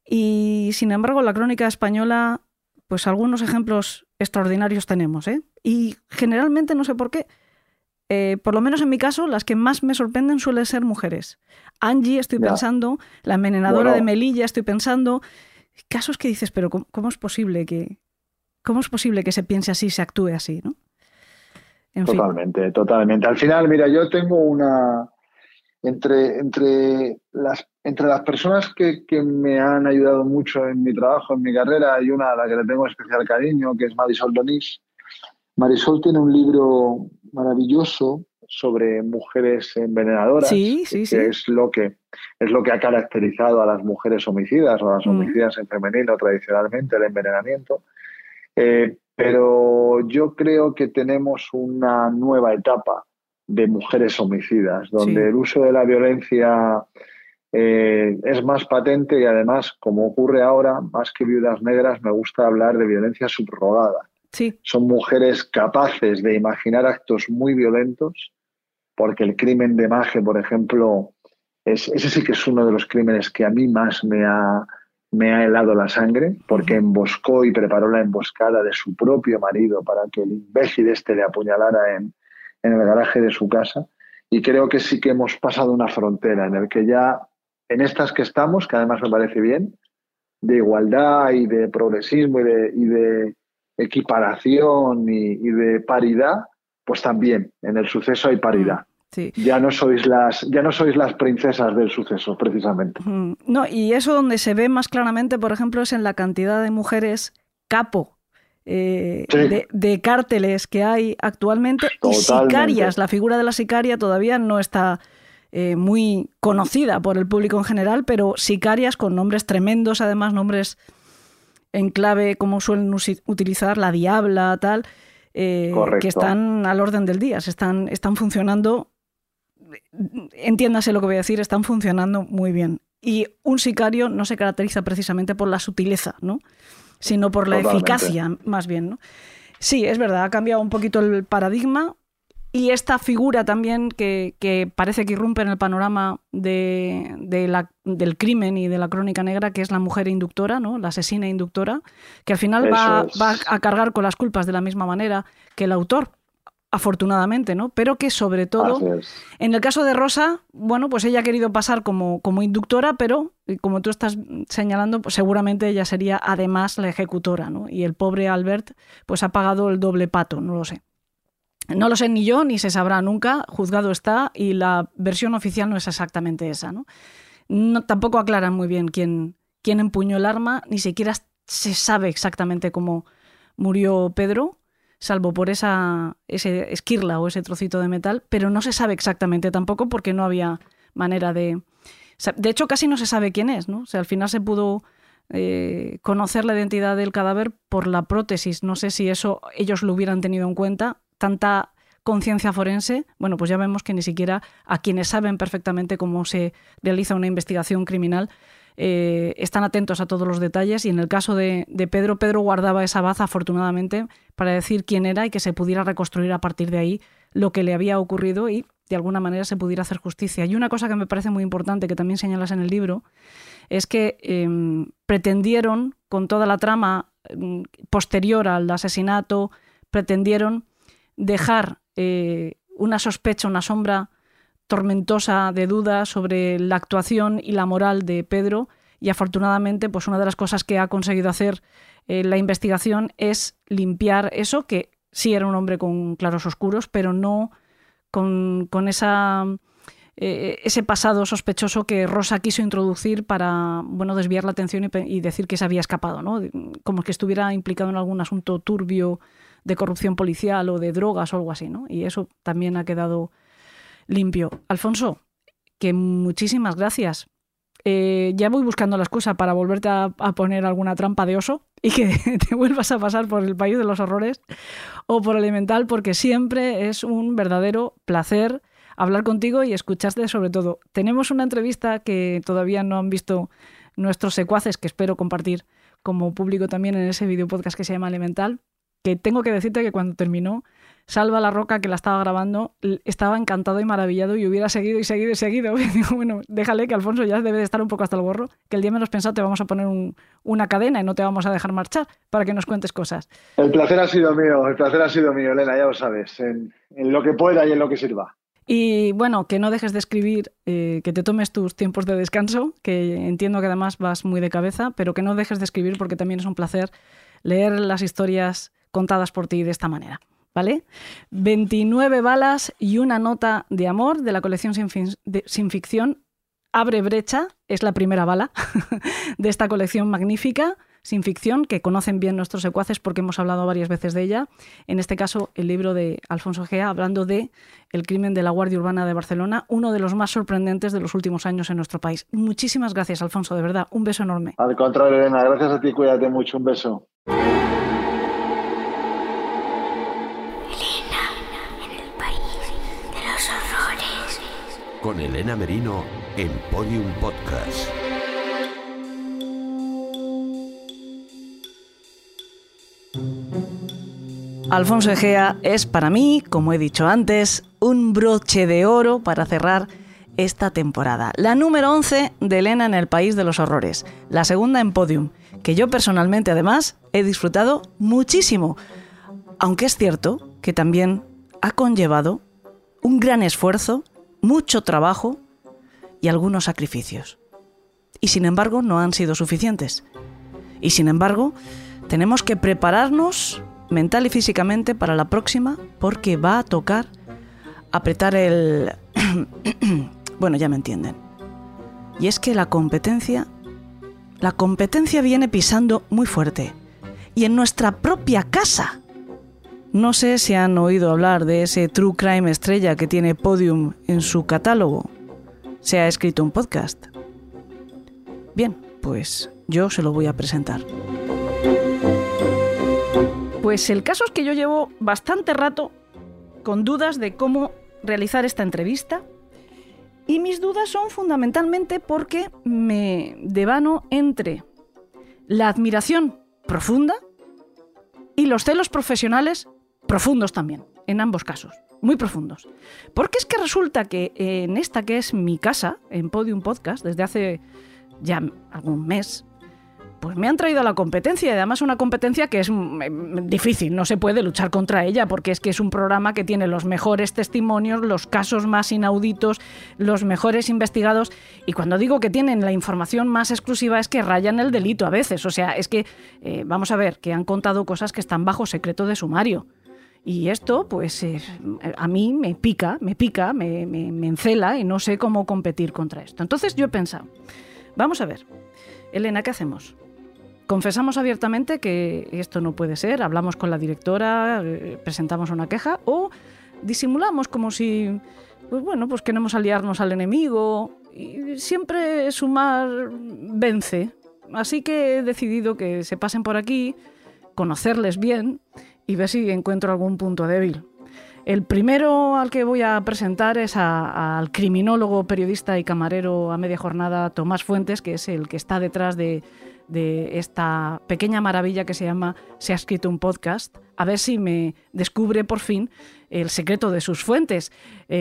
Y sin embargo, la crónica española, pues algunos ejemplos extraordinarios tenemos, ¿eh? Y generalmente, no sé por qué, eh, por lo menos en mi caso, las que más me sorprenden suelen ser mujeres. Angie, estoy ya. pensando, la envenenadora bueno. de Melilla, estoy pensando... Casos que dices, pero ¿cómo, cómo es posible que cómo es posible que se piense así, se actúe así, ¿no? En totalmente, fin. totalmente. Al final, mira, yo tengo una entre, entre, las, entre las personas que, que me han ayudado mucho en mi trabajo, en mi carrera, hay una a la que le tengo especial cariño, que es Marisol Donís. Marisol tiene un libro maravilloso sobre mujeres envenenadoras, sí, sí, que sí. es lo que es lo que ha caracterizado a las mujeres homicidas o a las Mm. homicidas en femenino tradicionalmente, el envenenamiento. Eh, pero yo creo que tenemos una nueva etapa de mujeres homicidas, donde Sí. el uso de la violencia eh, es más patente y además, como ocurre ahora, más que viudas negras, me gusta hablar de violencia subrogada. Sí. Son mujeres capaces de imaginar actos muy violentos, porque el crimen de Maje, por ejemplo, es, ese sí que es uno de los crímenes que a mí más me ha, me ha helado la sangre, porque Uh-huh. emboscó y preparó la emboscada de su propio marido para que el imbécil este le apuñalara en, en el garaje de su casa. Y creo que sí que hemos pasado una frontera en el que ya, en estas que estamos, que además me parece bien, de igualdad y de progresismo y de, y de equiparación y, y de paridad, pues también en el suceso hay paridad. Sí. Ya no sois las, ya no sois las princesas del suceso, precisamente. Mm, No, y eso donde se ve más claramente, por ejemplo, es en la cantidad de mujeres capo eh, Sí. de, de cárteles que hay actualmente y Totalmente. sicarias. La figura de la sicaria todavía no está eh, muy conocida por el público en general, pero sicarias con nombres tremendos, además nombres en clave como suelen usi- utilizar, la diabla, tal, eh, Correcto. que están al orden del día, se están, están funcionando. Entiéndase lo que voy a decir, están funcionando muy bien. Y un sicario no se caracteriza precisamente por la sutileza, ¿no? Sino por la Totalmente. eficacia, más bien, ¿no? Sí, es verdad, ha cambiado un poquito el paradigma y esta figura también que, que parece que irrumpe en el panorama de, de la, del crimen y de la crónica negra, que es la mujer inductora, ¿no? La asesina inductora, que al final va, Eso es. va a cargar con las culpas de la misma manera que el autor, afortunadamente, ¿no? Pero que sobre todo, Así es. en el caso de Rosa, bueno, pues ella ha querido pasar como, como inductora, pero como tú estás señalando, pues seguramente ella sería además la ejecutora, ¿no? Y el pobre Albert pues ha pagado el doble pato, no lo sé. No lo sé ni yo, ni se sabrá nunca, juzgado está, y la versión oficial no es exactamente esa, ¿no? No, tampoco aclaran muy bien quién, quién empuñó el arma, ni siquiera se sabe exactamente cómo murió Pedro, salvo por esa ese esquirla o ese trocito de metal, pero no se sabe exactamente tampoco porque no había manera de... De hecho, casi no se sabe quién es, ¿no? O sea, al final se pudo eh, conocer la identidad del cadáver por la prótesis. No sé si eso ellos lo hubieran tenido en cuenta. Tanta conciencia forense, bueno, pues ya vemos que ni siquiera a quienes saben perfectamente cómo se realiza una investigación criminal eh, están atentos a todos los detalles, y en el caso de, de Pedro, Pedro guardaba esa baza afortunadamente para decir quién era y que se pudiera reconstruir a partir de ahí lo que le había ocurrido y de alguna manera se pudiera hacer justicia. Y una cosa que me parece muy importante, que también señalas en el libro, es que eh, pretendieron, con toda la trama eh, posterior al asesinato, pretendieron dejar eh, una sospecha, una sombra tormentosa de dudas sobre la actuación y la moral de Pedro, y afortunadamente pues una de las cosas que ha conseguido hacer eh, la investigación es limpiar eso, que sí era un hombre con claros oscuros, pero no con, con esa, eh, ese pasado sospechoso que Rosa quiso introducir para, bueno, desviar la atención y, y decir que se había escapado, ¿no? Como que estuviera implicado en algún asunto turbio de corrupción policial o de drogas o algo así, ¿no? Y eso también ha quedado limpio. Alfonso, que muchísimas gracias. Eh, ya voy buscando la excusa para volverte a, a poner alguna trampa de oso y que te vuelvas a pasar por el País de los Horrores o por Elemental, porque siempre es un verdadero placer hablar contigo y escucharte sobre todo. Tenemos una entrevista que todavía no han visto nuestros secuaces, que espero compartir como público también en ese video podcast que se llama Elemental, que tengo que decirte que cuando terminó, Salva La Roca, que la estaba grabando, estaba encantado y maravillado y hubiera seguido y seguido y seguido. Y digo, bueno, déjale, que Alfonso ya debe de estar un poco hasta el gorro, que el día menos pensado te vamos a poner un, una cadena y no te vamos a dejar marchar para que nos cuentes cosas. El placer ha sido mío, el placer ha sido mío, Elena, ya lo sabes, en, en lo que pueda y en lo que sirva. Y bueno, que no dejes de escribir, eh, que te tomes tus tiempos de descanso, que entiendo que además vas muy de cabeza, pero que no dejes de escribir porque también es un placer leer las historias contadas por ti de esta manera. ¿vale? veintinueve balas y una nota de amor de la colección Sin, fin, de, Sin Ficción. Abre brecha, es la primera bala de esta colección magnífica, Sin Ficción, que conocen bien nuestros secuaces porque hemos hablado varias veces de ella. En este caso, el libro de Alfonso Egea, hablando de el crimen de la Guardia Urbana de Barcelona, uno de los más sorprendentes de los últimos años en nuestro país. Muchísimas gracias, Alfonso, de verdad. Un beso enorme. Al contrario, Elena, gracias a ti. Cuídate mucho. Un beso. Elena, en el país de los horrores. Con Elena Merino en Podium Podcast. Alfonso Egea es para mí, como he dicho antes, un broche de oro para cerrar esta temporada. La número once de Elena en el País de los Horrores, la segunda en Podium, que yo personalmente además he disfrutado muchísimo, aunque es cierto que también ha conllevado un gran esfuerzo, mucho trabajo y algunos sacrificios. Y sin embargo no han sido suficientes. Y sin embargo tenemos que prepararnos mental y físicamente para la próxima, porque va a tocar apretar el... bueno, ya me entienden. Y es que la competencia, la competencia viene pisando muy fuerte. Y en nuestra propia casa. No sé si han oído hablar de ese True Crime estrella que tiene Podium en su catálogo. Se ha escrito un podcast. Bien, pues yo se lo voy a presentar. Pues el caso es que yo llevo bastante rato con dudas de cómo realizar esta entrevista, y mis dudas son fundamentalmente porque me devano entre la admiración profunda y los celos profesionales profundos también, en ambos casos, muy profundos. Porque es que resulta que en esta que es mi casa, en Podium Podcast, desde hace ya algún mes, pues me han traído a la competencia, y además una competencia que es difícil, no se puede luchar contra ella, porque es que es un programa que tiene los mejores testimonios, los casos más inauditos, los mejores investigados, y cuando digo que tienen la información más exclusiva es que rayan el delito a veces, o sea, es que, eh, vamos a ver, que han contado cosas que están bajo secreto de sumario. Y esto, pues, eh, a mí me pica, me pica, me, me, me encela, y no sé cómo competir contra esto. Entonces yo he pensado, vamos a ver, Elena, ¿qué hacemos? ¿Confesamos abiertamente que esto no puede ser? ¿Hablamos con la directora? Eh, ¿Presentamos una queja? ¿O disimulamos como si, pues bueno, pues queremos aliarnos al enemigo? Y siempre sumar vence. Así que he decidido que se pasen por aquí, conocerles bien y ver si encuentro algún punto débil. El primero al que voy a presentar es a, al criminólogo, periodista y camarero a media jornada Tomás Fuentes, que es el que está detrás de, de esta pequeña maravilla que se llama Se ha escrito un podcast. A ver si me descubre por fin el secreto de sus fuentes.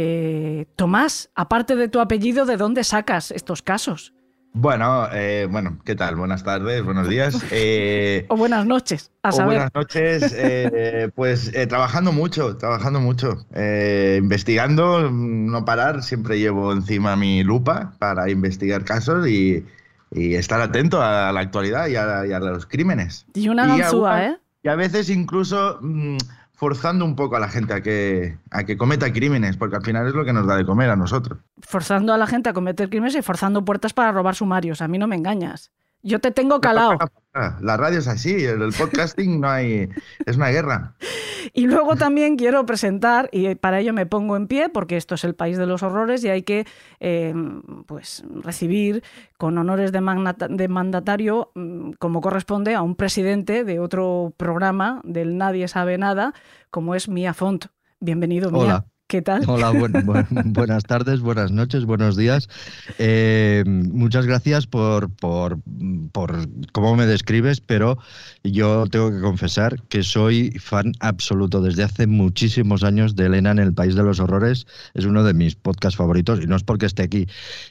Eh, Tomás, aparte de tu apellido, ¿de dónde sacas estos casos? Bueno, eh, bueno, ¿qué tal? Buenas tardes, buenos días. Eh, o buenas noches, a saber. O buenas noches, eh, pues eh, trabajando mucho, trabajando mucho. Eh, investigando, no parar, siempre llevo encima mi lupa para investigar casos y, y estar atento a la actualidad y a, y a los crímenes. Y una ganzúa, ¿eh? Y a veces incluso mmm, forzando un poco a la gente a que, a que cometa crímenes, porque al final es lo que nos da de comer a nosotros. Forzando a la gente a cometer crímenes y forzando puertas para robar sumarios. A mí no me engañas. Yo te tengo calado. La radio es así, el podcasting no hay, es una guerra. Y luego también quiero presentar, y para ello me pongo en pie, porque esto es el País de los Horrores y hay que eh, pues, recibir con honores de, magnata, de mandatario, como corresponde a un presidente de otro programa del Nadie Sabe Nada, como es Mía Font. Bienvenido, Mía. Hola. ¿Qué tal? Hola, buen, buen, buenas tardes, buenas noches, buenos días. Eh, muchas gracias por, por, por cómo me describes, pero yo tengo que confesar que soy fan absoluto desde hace muchísimos años de Elena en el País de los Horrores. Es uno de mis podcasts favoritos y no es porque esté aquí.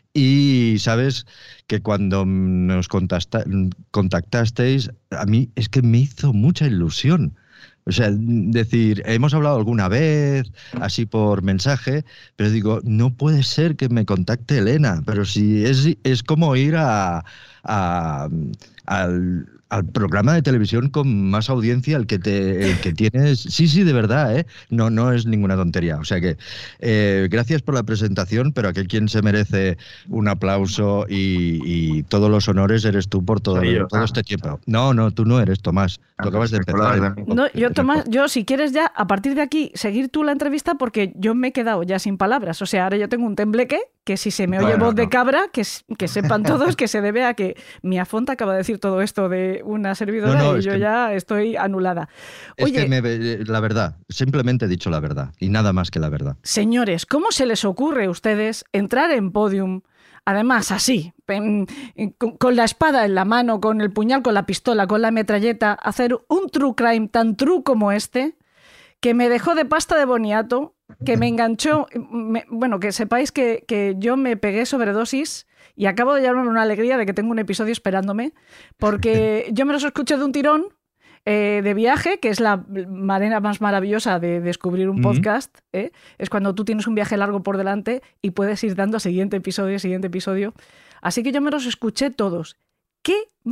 Y sabes que cuando nos contactasteis, a mí es que me hizo mucha ilusión. O sea, decir, hemos hablado alguna vez, así por mensaje, pero digo, no puede ser que me contacte Elena, pero si es, es como ir a, a, al, al programa de televisión con más audiencia, el que te el que tienes. Sí, sí, de verdad, ¿eh? No, no es ninguna tontería. O sea que eh, gracias por la presentación, pero aquel quien se merece un aplauso y, y todos los honores eres tú por todo, yo, todo ah. este tiempo. No, no, tú no eres, Tomás. Tú acabas de empezar. No, yo, Tomás, yo si quieres ya, a partir de aquí, seguir tú la entrevista porque yo me he quedado ya sin palabras. O sea, ahora yo tengo un tembleque que si se me oye Bueno, voz no. de cabra, que, que sepan todos que se debe a que mi afonta acaba de decir todo esto de una servidora No, no, y es yo que- ya estoy anulada. Es Oye, que me, la verdad, simplemente he dicho la verdad y nada más que la verdad. señores, ¿cómo se les ocurre a ustedes entrar en Podium, además así, en- en- con, con la espada en la mano, con el puñal, con la pistola, con la metralleta, hacer un true crime tan true como este, que me dejó de pasta de boniato, que me enganchó, me- bueno, que sepáis que, que yo me pegué sobredosis y acabo de llevarme una alegría de que tengo un episodio esperándome, porque yo me los escuché de un tirón, eh, de viaje, que es la manera más maravillosa de descubrir un Ujú. podcast, ¿eh? Es cuando tú tienes un viaje largo por delante y puedes ir dando siguiente episodio, siguiente episodio. Así que yo me los escuché todos. ¡Qué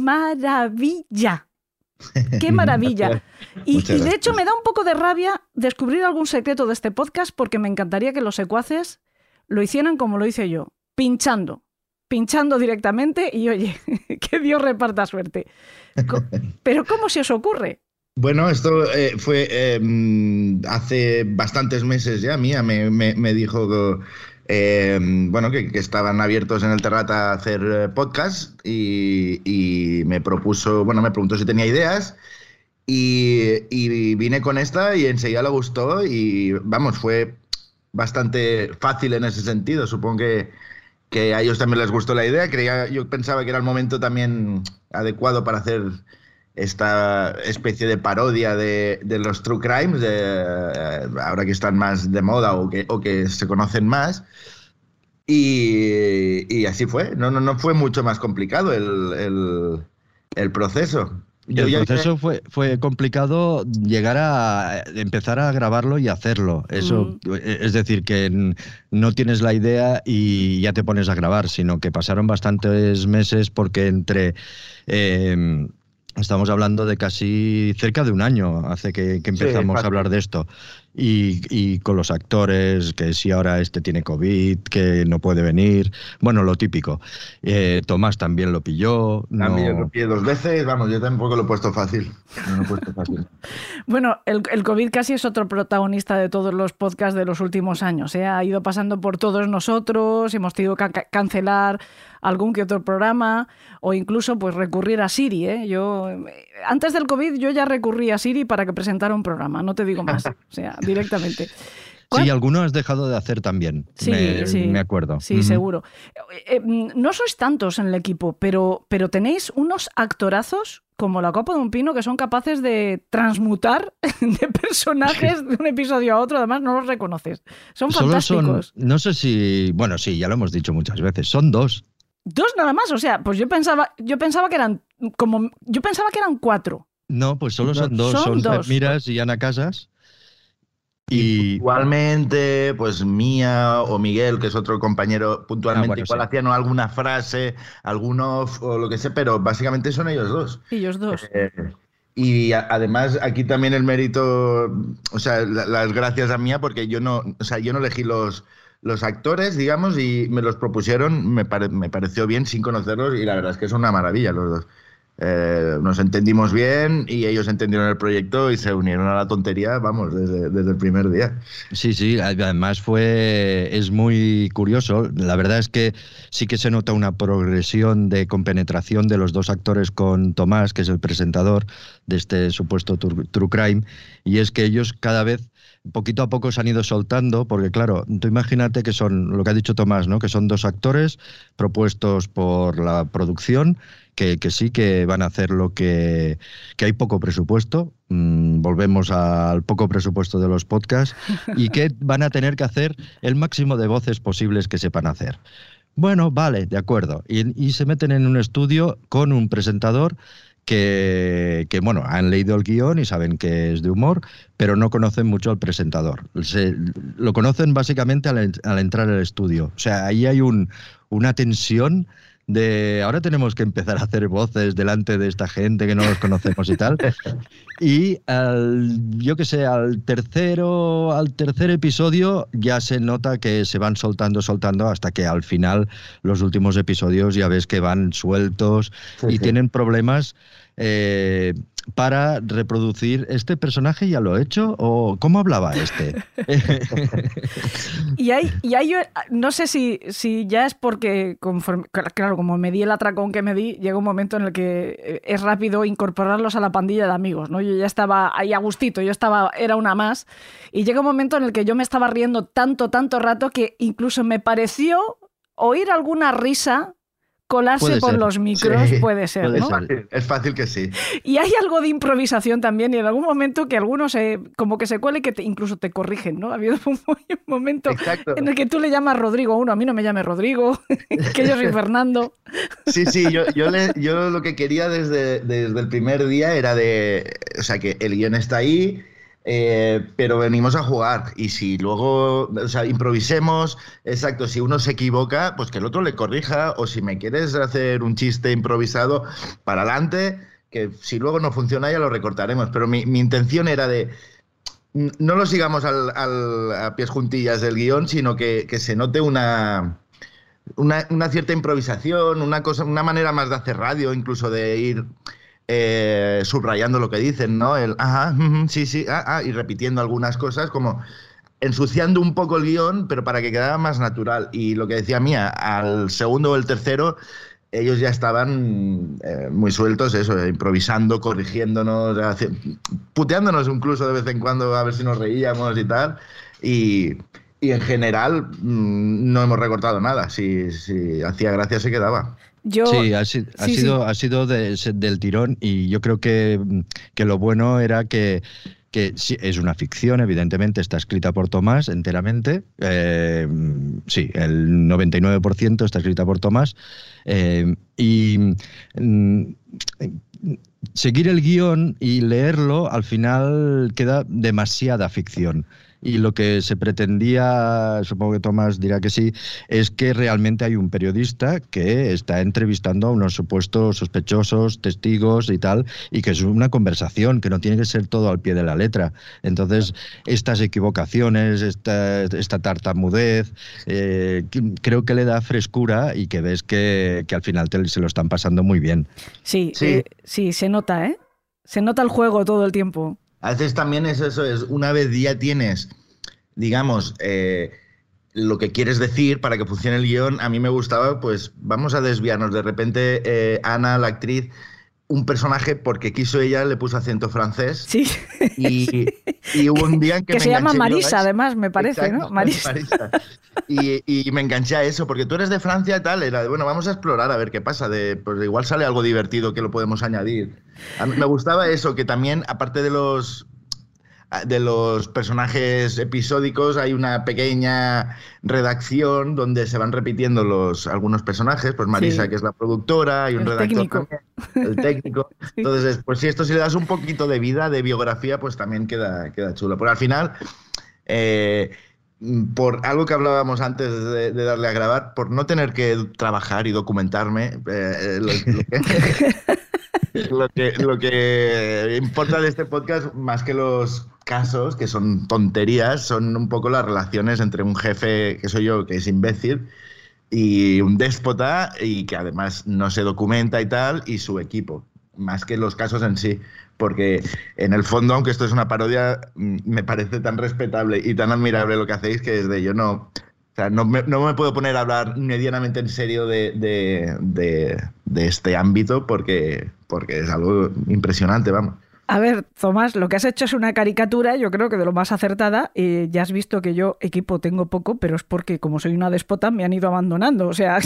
maravilla! ¡Qué maravilla! Y, Muchas y de gracias. hecho me da un poco de rabia descubrir algún secreto de este podcast porque me encantaría que los secuaces lo hicieran como lo hice yo, pinchando. Pinchando directamente y oye, que Dios reparta suerte. Co- Pero ¿cómo se os ocurre? Bueno, esto eh, fue eh, mm, hace bastantes meses ya. Mía me, me, me dijo eh, bueno, que, que estaban abiertos en el Terrata a hacer eh, podcast y, y me propuso, bueno, me preguntó si tenía ideas y, y vine con esta y enseguida le gustó y vamos, fue bastante fácil en ese sentido. Supongo que, que a ellos también les gustó la idea. Creía, yo pensaba que era el momento también adecuado para hacer esta especie de parodia de, de los true crimes, de, eh, ahora que están más de moda o que, o que se conocen más. Y, y así fue. No, no, no fue mucho más complicado el, el, el proceso. Yo El ya- proceso fue, fue complicado llegar a empezar a grabarlo y hacerlo. Eso, es decir, que n- no tienes la idea y ya te pones a grabar, sino que pasaron bastantes meses porque entre... eh, estamos hablando de casi cerca de un año hace que, que Sí, empezamos a fácil. hablar de esto. Y, y con los actores, que si ahora este tiene COVID, que no puede venir. Bueno, lo típico. Eh, Tomás también lo pilló. También no- lo pillé dos veces, vamos, yo tampoco lo he puesto fácil. No lo he puesto fácil. Bueno, el, el COVID casi es otro protagonista de todos los podcasts de los últimos años. ¿eh? Ha ido pasando por todos nosotros, hemos tenido que ca- cancelar algún que otro programa o incluso pues recurrir a Siri. ¿eh? Yo, eh, antes del COVID yo ya recurrí a Siri para que presentara un programa, no te digo más, o sea, directamente. Sí, alguno has dejado de hacer también. Sí, me, sí. me acuerdo. Sí, Ujú. seguro. Eh, eh, no sois tantos en el equipo, pero, pero tenéis unos actorazos como la copa de un pino que son capaces de transmutar de personajes de un episodio a otro. Además, no los reconoces. Son Solo son, fantásticos. no sé si, bueno, sí, ya lo hemos dicho muchas veces, son dos. Dos nada más. O sea, pues yo pensaba, yo pensaba que eran como, yo pensaba que eran cuatro. No, pues solo son dos, Son son, dos. Miras y Ana Casas. Y Igualmente, pues Mía o Miguel, que es otro compañero, puntualmente Ah, bueno, igual sí. hacían alguna frase, algún off o lo que sea, pero básicamente son ellos dos. Ellos dos. Eh, y a- además aquí también el mérito, o sea, la- las gracias a Mía porque yo no, o sea, yo no elegí los, los actores, digamos, y me los propusieron, me, pare- me pareció bien sin conocerlos y la verdad es que son una maravilla los dos. Eh, nos entendimos bien y ellos entendieron el proyecto y se unieron a la tontería, vamos, desde, desde el primer día. sí, sí, además fue, es muy curioso. La verdad es que sí que se nota una progresión de compenetración de los dos actores con Tomás, que es el presentador de este supuesto True, True Crime, y es que ellos cada vez poquito a poco se han ido soltando, porque claro, tú imagínate que son, lo que ha dicho Tomás, ¿no? Que son dos actores propuestos por la producción, que, que sí que van a hacer lo que... que hay poco presupuesto, mm, volvemos al poco presupuesto de los podcasts, y que van a tener que hacer el máximo de voces posibles que sepan hacer. Bueno, vale, de acuerdo. Y, y se meten en un estudio con un presentador que, que, bueno, han leído el guión y saben que es de humor, pero no conocen mucho al presentador. Se, lo conocen básicamente al, al entrar al estudio. O sea, ahí hay un, una tensión de ahora tenemos que empezar a hacer voces delante de esta gente que no los conocemos y tal. Y al, yo qué sé, al tercero, al tercer episodio ya se nota que se van soltando, soltando, hasta que al final los últimos episodios ya ves que van sueltos sí, y sí. tienen problemas eh, para reproducir este personaje. ¿Ya lo he hecho? ¿O cómo hablaba este? y hay, y hay, no sé si, si ya es porque, conforme, claro, como me di el atracón que me di, llega un momento en el que es rápido incorporarlos a la pandilla de amigos, ¿no? Yo ya estaba ahí a gustito, yo estaba, era una más, y llega un momento en el que yo me estaba riendo tanto, tanto rato que incluso me pareció oír alguna risa colarse por los micros, sí, puede ser, puede ¿no? Ser. Es fácil que sí. Y hay algo de improvisación también, y en algún momento que algunos eh, como que se cuele que te, incluso te corrigen, ¿no? Ha habido un, un momento Exacto. en el que tú le llamas Rodrigo a uno, a mí no me llame Rodrigo, que yo soy Fernando. Sí, sí, yo, yo, le, yo lo que quería desde, desde el primer día era de, o sea, que el guión está ahí, Eh, pero venimos a jugar, y si luego, o sea, improvisemos, exacto, si uno se equivoca, pues que el otro le corrija, o si me quieres hacer un chiste improvisado, para adelante, que si luego no funciona ya lo recortaremos, pero mi, mi intención era de no lo sigamos al, al, a pies juntillas del guión, sino que, que se note una, una, una cierta improvisación, una cosa, una manera más de hacer radio, incluso de ir Eh, subrayando lo que dicen, ¿no? El ajá, uh, sí, sí, ah, ah, y repitiendo algunas cosas, como ensuciando un poco el guión, pero para que quedara más natural. Y lo que decía Mía, al segundo o el tercero, ellos ya estaban eh, muy sueltos, eso, improvisando, corrigiéndonos, hace, puteándonos incluso de vez en cuando a ver si nos reíamos y tal. Y, y en general mmm, no hemos recortado nada. Si, si hacía gracia se quedaba. Yo, sí, ha, si, ha sí, sido, sí. ha sido de, del tirón, y yo creo que, que lo bueno era que, que sí, es una ficción, evidentemente, está escrita por Tomás enteramente, eh, sí, el noventa y nueve por ciento está escrita por Tomás, eh, y mm, seguir el guión y leerlo al final queda demasiada ficción. Y lo que se pretendía, supongo que Tomás dirá que sí, es que realmente hay un periodista que está entrevistando a unos supuestos sospechosos, testigos y tal, y que es una conversación, que no tiene que ser todo al pie de la letra. Entonces, estas equivocaciones, esta, esta tartamudez, eh, creo que le da frescura, y que ves que, que al final te, se lo están pasando muy bien. Sí, sí. Eh, sí, se nota, ¿eh? Se nota el juego todo el tiempo. A veces también es eso, es una vez ya tienes, digamos, eh, lo que quieres decir para que funcione el guión. A mí me gustaba, pues vamos a desviarnos. De repente, eh, Ana, la actriz, un personaje, porque quiso ella, le puso acento francés. Sí. Y, y hubo un día en que, que me se llama enganché, Marisa, ¿no? además, me parece, Exacto, ¿no? Marisa. Marisa. Y, y me enganché a eso, porque tú eres de Francia y tal, era de, bueno, vamos a explorar a ver qué pasa, de, pues igual sale algo divertido que lo podemos añadir. A mí me gustaba eso, que también, aparte de los... de los personajes episódicos, hay una pequeña redacción donde se van repitiendo los algunos personajes, pues Marisa, sí, que es la productora, hay un el redactor técnico. También, el técnico. Sí. Entonces, pues si esto si le das un poquito de vida, de biografía, pues también queda, queda chulo. Pero al final, eh, por algo que hablábamos antes de, de darle a grabar, por no tener que trabajar y documentarme, eh, lo, lo que... Lo que, lo que importa de este podcast, más que los casos, que son tonterías, son un poco las relaciones entre un jefe, que soy yo, que es imbécil, y un déspota, y que además no se documenta y tal, y su equipo, más que los casos en sí. Porque en el fondo, aunque esto es una parodia, me parece tan respetable y tan admirable lo que hacéis, que desde yo no... O sea, no me, no me puedo poner a hablar medianamente en serio de, de, de, de este ámbito, porque, porque es algo impresionante, vamos. A ver, Tomás, lo que has hecho es una caricatura, yo creo que de lo más acertada. Eh, ya has visto que yo equipo tengo poco, pero es porque como soy una déspota me han ido abandonando. O sea,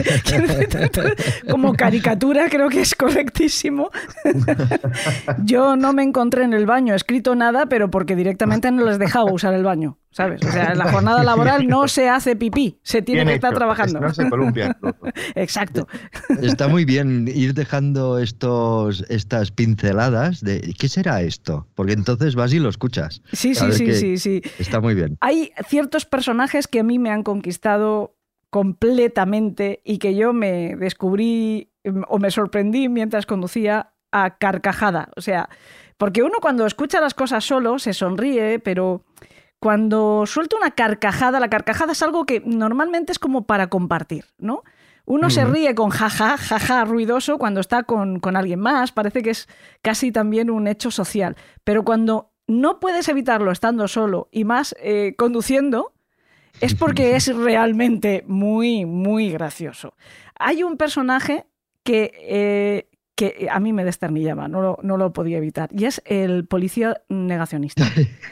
como caricatura creo que es correctísimo. Yo no me encontré en el baño escrito nada, pero porque directamente no les dejaba usar el baño, ¿sabes? O sea, en la jornada laboral no se hace pipí, se tiene bien que hecho. Estar trabajando. No se columpia. Exacto. Está muy bien ir dejando estos, estas pinceladas de ¿qué será esto? Porque entonces vas y lo escuchas. Sí, sí, sí, sí, sí. Está muy bien. Hay ciertos personajes que a mí me han conquistado completamente y que yo me descubrí o me sorprendí mientras conducía a carcajada. O sea, porque uno cuando escucha las cosas solo se sonríe, pero cuando suelta una carcajada, la carcajada es algo que normalmente es como para compartir, ¿no? Uno mm. se ríe con jaja, jaja, ruidoso cuando está con, con alguien más, parece que es casi también un hecho social. Pero cuando no puedes evitarlo estando solo y más eh, conduciendo, es porque es realmente muy, muy gracioso. Hay un personaje que, eh, que a mí me desternillaba, no lo, no lo podía evitar, y es el policía negacionista.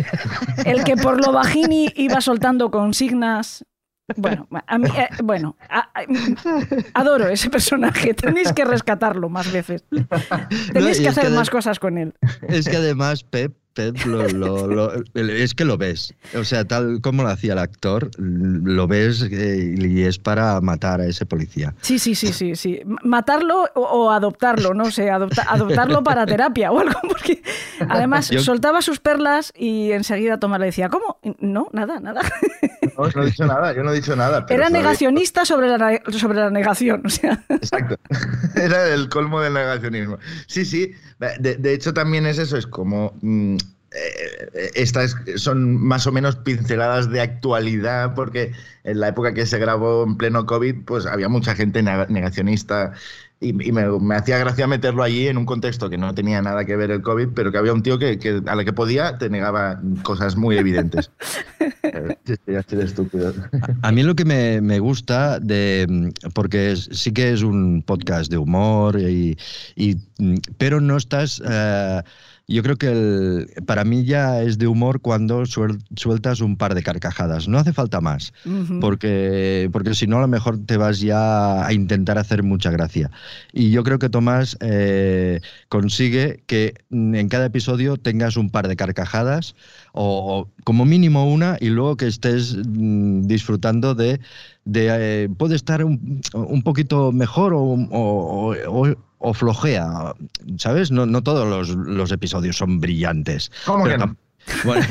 El que por lo bajini iba soltando consignas. Bueno, a mí, eh, bueno a, a, adoro ese personaje. Tenéis que rescatarlo más veces. Tenéis no, que hacer que más de, cosas con él. Es que además, Pep, Pep lo, lo, lo, es que lo ves. O sea, tal como lo hacía el actor, lo ves eh, y es para matar a ese policía. Sí, sí, sí, sí, sí. Matarlo o, o adoptarlo, no sé, adopta, adoptarlo para terapia o algo, porque además Yo... soltaba sus perlas y enseguida Tomás le decía, ¿cómo? No, nada, nada. No, no he dicho nada, yo no he dicho nada. Pero era negacionista sobre la, sobre la negación, o sea. Exacto. Era el colmo del negacionismo. Sí, sí. De, de hecho, también es eso, es como... Mmm, eh, estas son más o menos pinceladas de actualidad, porque en la época que se grabó en pleno COVID, pues había mucha gente negacionista. Y, y me, me hacía gracia meterlo allí en un contexto que no tenía nada que ver el COVID, pero que había un tío que, que a la que podía te negaba cosas muy evidentes. Sí, sí, así de estúpido. A, a mí lo que me, me gusta, de porque es, sí que es un podcast de humor, y, y, pero no estás... Uh, Yo creo que el, para mí ya es de humor cuando suel, sueltas un par de carcajadas. No hace falta más, uh-huh. porque, porque si no a lo mejor te vas ya a intentar hacer mucha gracia. Y yo creo que Tomás eh, consigue que en cada episodio tengas un par de carcajadas, o, o como mínimo una, y luego que estés mm, disfrutando de... de eh, puede estar un, un poquito mejor o... o, o o flojea, ¿sabes? No, no todos los, los episodios son brillantes. ¿Cómo que no? Bueno.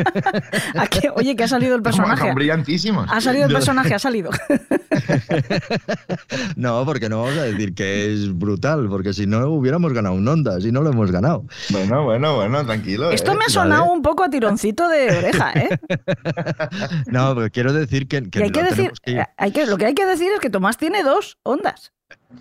¿A qué? Oye, que ha salido el personaje. Son brillantísimos. Ha salido el personaje, ha salido. No, porque no vamos a decir que es brutal, porque si no hubiéramos ganado un Ondas y no lo hemos ganado. Bueno, bueno, bueno, tranquilo. Esto eh. me ha sonado ¿Vale? un poco a tironcito de oreja, ¿eh? No, pero quiero decir que... que, hay que, decir, que... Hay que lo que hay que decir es que Tomás tiene dos Ondas.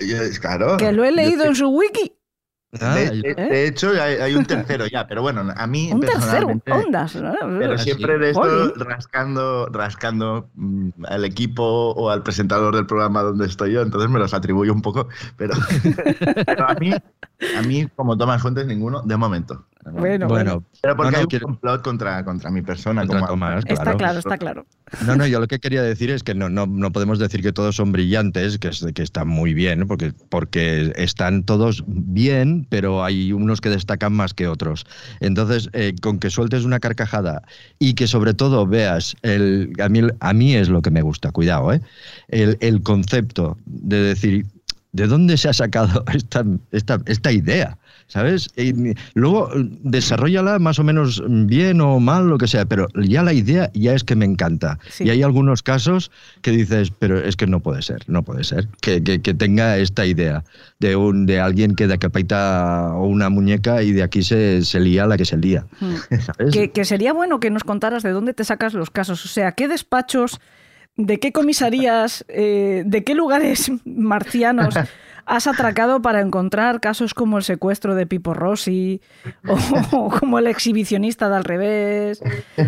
Claro. Que lo he leído en su wiki. Ah, de, de, de hecho, hay, hay un tercero ya, pero bueno, a mí un tercero, Ondas, ¿no? Pero siempre de esto Jolín. rascando, rascando mmm, al equipo o al presentador del programa donde estoy yo, entonces me los atribuyo un poco, pero, pero a mí, a mí como Tomás Fuentes ninguno de momento. Bueno, bueno, pero porque no, no, hay un quiero... complot contra, contra mi persona. Contra como Tomás, está claro. claro, está claro. No, no, yo lo que quería decir es que no, no, no podemos decir que todos son brillantes, que, es, que están muy bien, porque, porque están todos bien, pero hay unos que destacan más que otros. Entonces, eh, con que sueltes una carcajada y que sobre todo veas, el, a, mí, a mí es lo que me gusta, cuidado, ¿eh? el, el concepto de decir, ¿de dónde se ha sacado esta, esta, esta idea? ¿Sabes? Y luego desarrollala más o menos bien o mal, lo que sea, pero ya la idea ya es que me encanta. Sí. Y hay algunos casos que dices, pero es que no puede ser, no puede ser que, que, que tenga esta idea de un de alguien que decapita una muñeca y de aquí se, se lía la que se lía. ¿Sabes? Que, que sería bueno que nos contaras de dónde te sacas los casos, o sea, qué despachos, de qué comisarías, eh, de qué lugares marcianos has atracado para encontrar casos como el secuestro de Pipo Rossi o, o como el exhibicionista de Al Revés,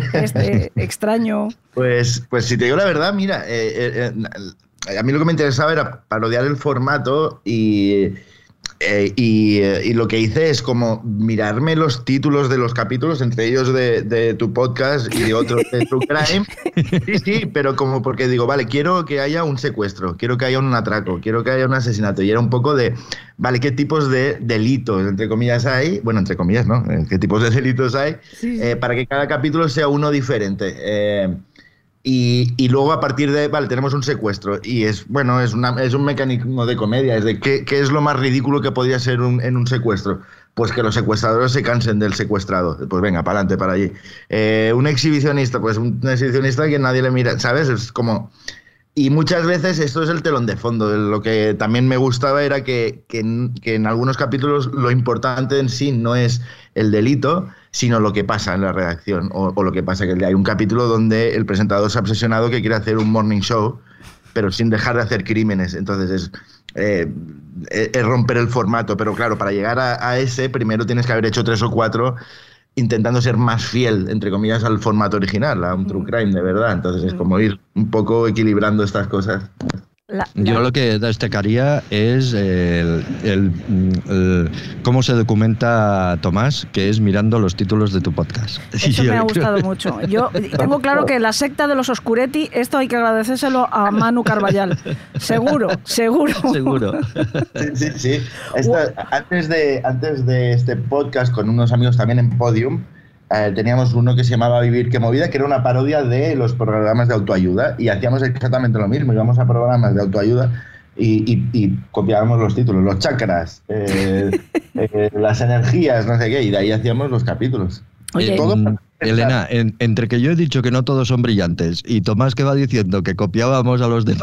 este extraño. Pues, pues si te digo la verdad, mira, eh, eh, a mí lo que me interesaba era parodiar el formato y... Eh, y, eh, y lo que hice es como mirarme los títulos de los capítulos, entre ellos de, de tu podcast y de otros de True Crime. Sí, sí, pero como porque digo, vale, quiero que haya un secuestro, quiero que haya un atraco, quiero que haya un asesinato. Y era un poco de, vale, ¿qué tipos de delitos, entre comillas, hay? Bueno, entre comillas, ¿no? ¿Qué tipos de delitos hay? Sí. Eh, para que cada capítulo sea uno diferente. Eh, Y, y luego a partir de, vale, tenemos un secuestro y es, bueno, es, una, es un mecanismo de comedia, es de ¿qué, qué es lo más ridículo que podría ser un, en un secuestro? Pues que los secuestradores se cansen del secuestrado, pues venga, para adelante, para allí. Eh, un exhibicionista, pues un exhibicionista que nadie le mira, ¿sabes? Es como... Y muchas veces esto es el telón de fondo. Lo que también me gustaba era que, que, en, que en algunos capítulos lo importante en sí no es el delito, sino lo que pasa en la redacción. O, o lo que pasa que hay un capítulo donde el presentador se ha obsesionado que quiere hacer un morning show, pero sin dejar de hacer crímenes. Entonces es, eh, es romper el formato. Pero claro, para llegar a, a ese, primero tienes que haber hecho tres o cuatro intentando ser más fiel, entre comillas, al formato original, a un true crime de verdad. Entonces es como ir un poco equilibrando estas cosas. La, la... Yo lo que destacaría es el, el, el, cómo se documenta Tomás, que es mirando los títulos de tu podcast. Eso me ha gustado mucho. Yo tengo claro que la secta de los Oscuretti, esto hay que agradecérselo a Manu Carballal. Seguro, seguro. Seguro. Sí, sí, sí. Esta, antes, de, antes de este podcast, con unos amigos también en Podium, Eh, teníamos uno que se llamaba Vivir qué movida, que era una parodia de los programas de autoayuda, y hacíamos exactamente lo mismo, íbamos a programas de autoayuda y, y, y copiábamos los títulos, los chakras, eh, eh, las energías, no sé qué, y de ahí hacíamos los capítulos. Oye, todo eh, Elena, en, entre que yo he dicho que no todos son brillantes y Tomás que va diciendo que copiábamos a los demás,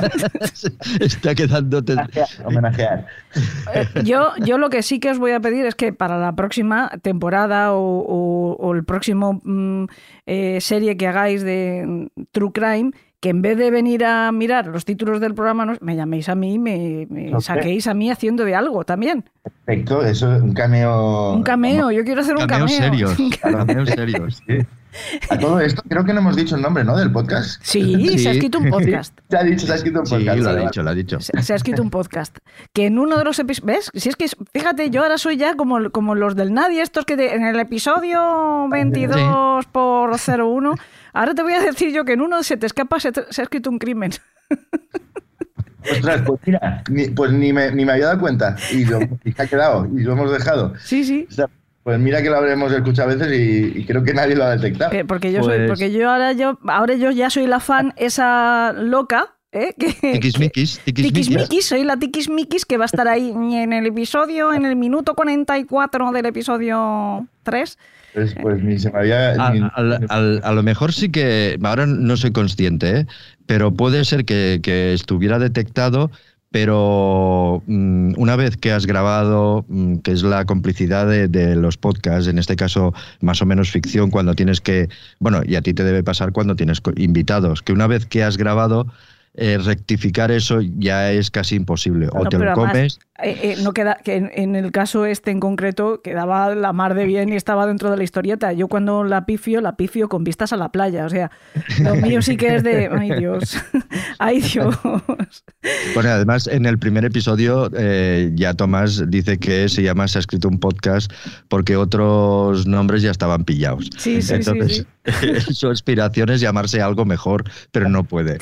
está quedándote... Homenajear. homenajear. Eh, yo, yo lo que sí que os voy a pedir es que para la próxima temporada o, o, o el próximo mm, eh, serie que hagáis de True Crime, que en vez de venir a mirar los títulos del programa, no, me llaméis a mí y me, me okay. saquéis a mí haciendo de algo también. Perfecto, eso es un cameo. Un cameo, yo quiero hacer un cameo. Serios, cameos serios. Sí. A todo esto creo que no hemos dicho el nombre, ¿no? Del podcast. Sí, sí. Se ha escrito un podcast. Se ha dicho, se ha escrito un podcast. Sí, lo ha dicho, lo ha dicho. Se, se ha escrito un podcast. Que en uno de los episodios... ¿Ves? Si es que, fíjate, yo ahora soy ya como, como los del Nadie, estos que de, en el episodio veintidós sí. por cero uno... Ahora te voy a decir yo que en uno se te escapa, se, te, se ha escrito un crimen. Ostras, pues mira, ni, pues ni me, ni me había dado cuenta. Y, lo, y se ha quedado, y lo hemos dejado. Sí, sí. O sea, pues mira que lo habremos escuchado a veces y, y creo que nadie lo ha detectado. Eh, porque yo pues... soy, porque yo ahora yo, ahora yo ya soy la fan esa loca. ¿Eh? Que, tiquismiquis, tiquismiquis. Tiquismiquis, soy la tiquismiquis que va a estar ahí en el episodio, en el minuto cuarenta y cuatro del episodio tres. Pues, pues ni se me había... A, ni... a, a, a lo mejor sí que, ahora no soy consciente, ¿eh? Pero puede ser que, que estuviera detectado, pero mmm, una vez que has grabado, mmm, que es la complicidad de, de los podcasts, en este caso más o menos ficción, cuando tienes que, bueno, y a ti te debe pasar cuando tienes invitados, que una vez que has grabado, Eh, rectificar eso ya es casi imposible. O no, te lo además, comes... Eh, eh, no queda, que en, en el caso este en concreto quedaba la mar de bien y estaba dentro de la historieta. Yo cuando la pifio, la pifio con vistas a la playa. O sea, lo mío sí que es de... ¡Ay, Dios! ¡Ay, Dios! Bueno, además, en el primer episodio eh, ya Tomás dice que se llama Se ha escrito un podcast porque otros nombres ya estaban pillados. Sí, sí, Entonces, sí, sí. su aspiración es llamarse algo mejor, pero no puede.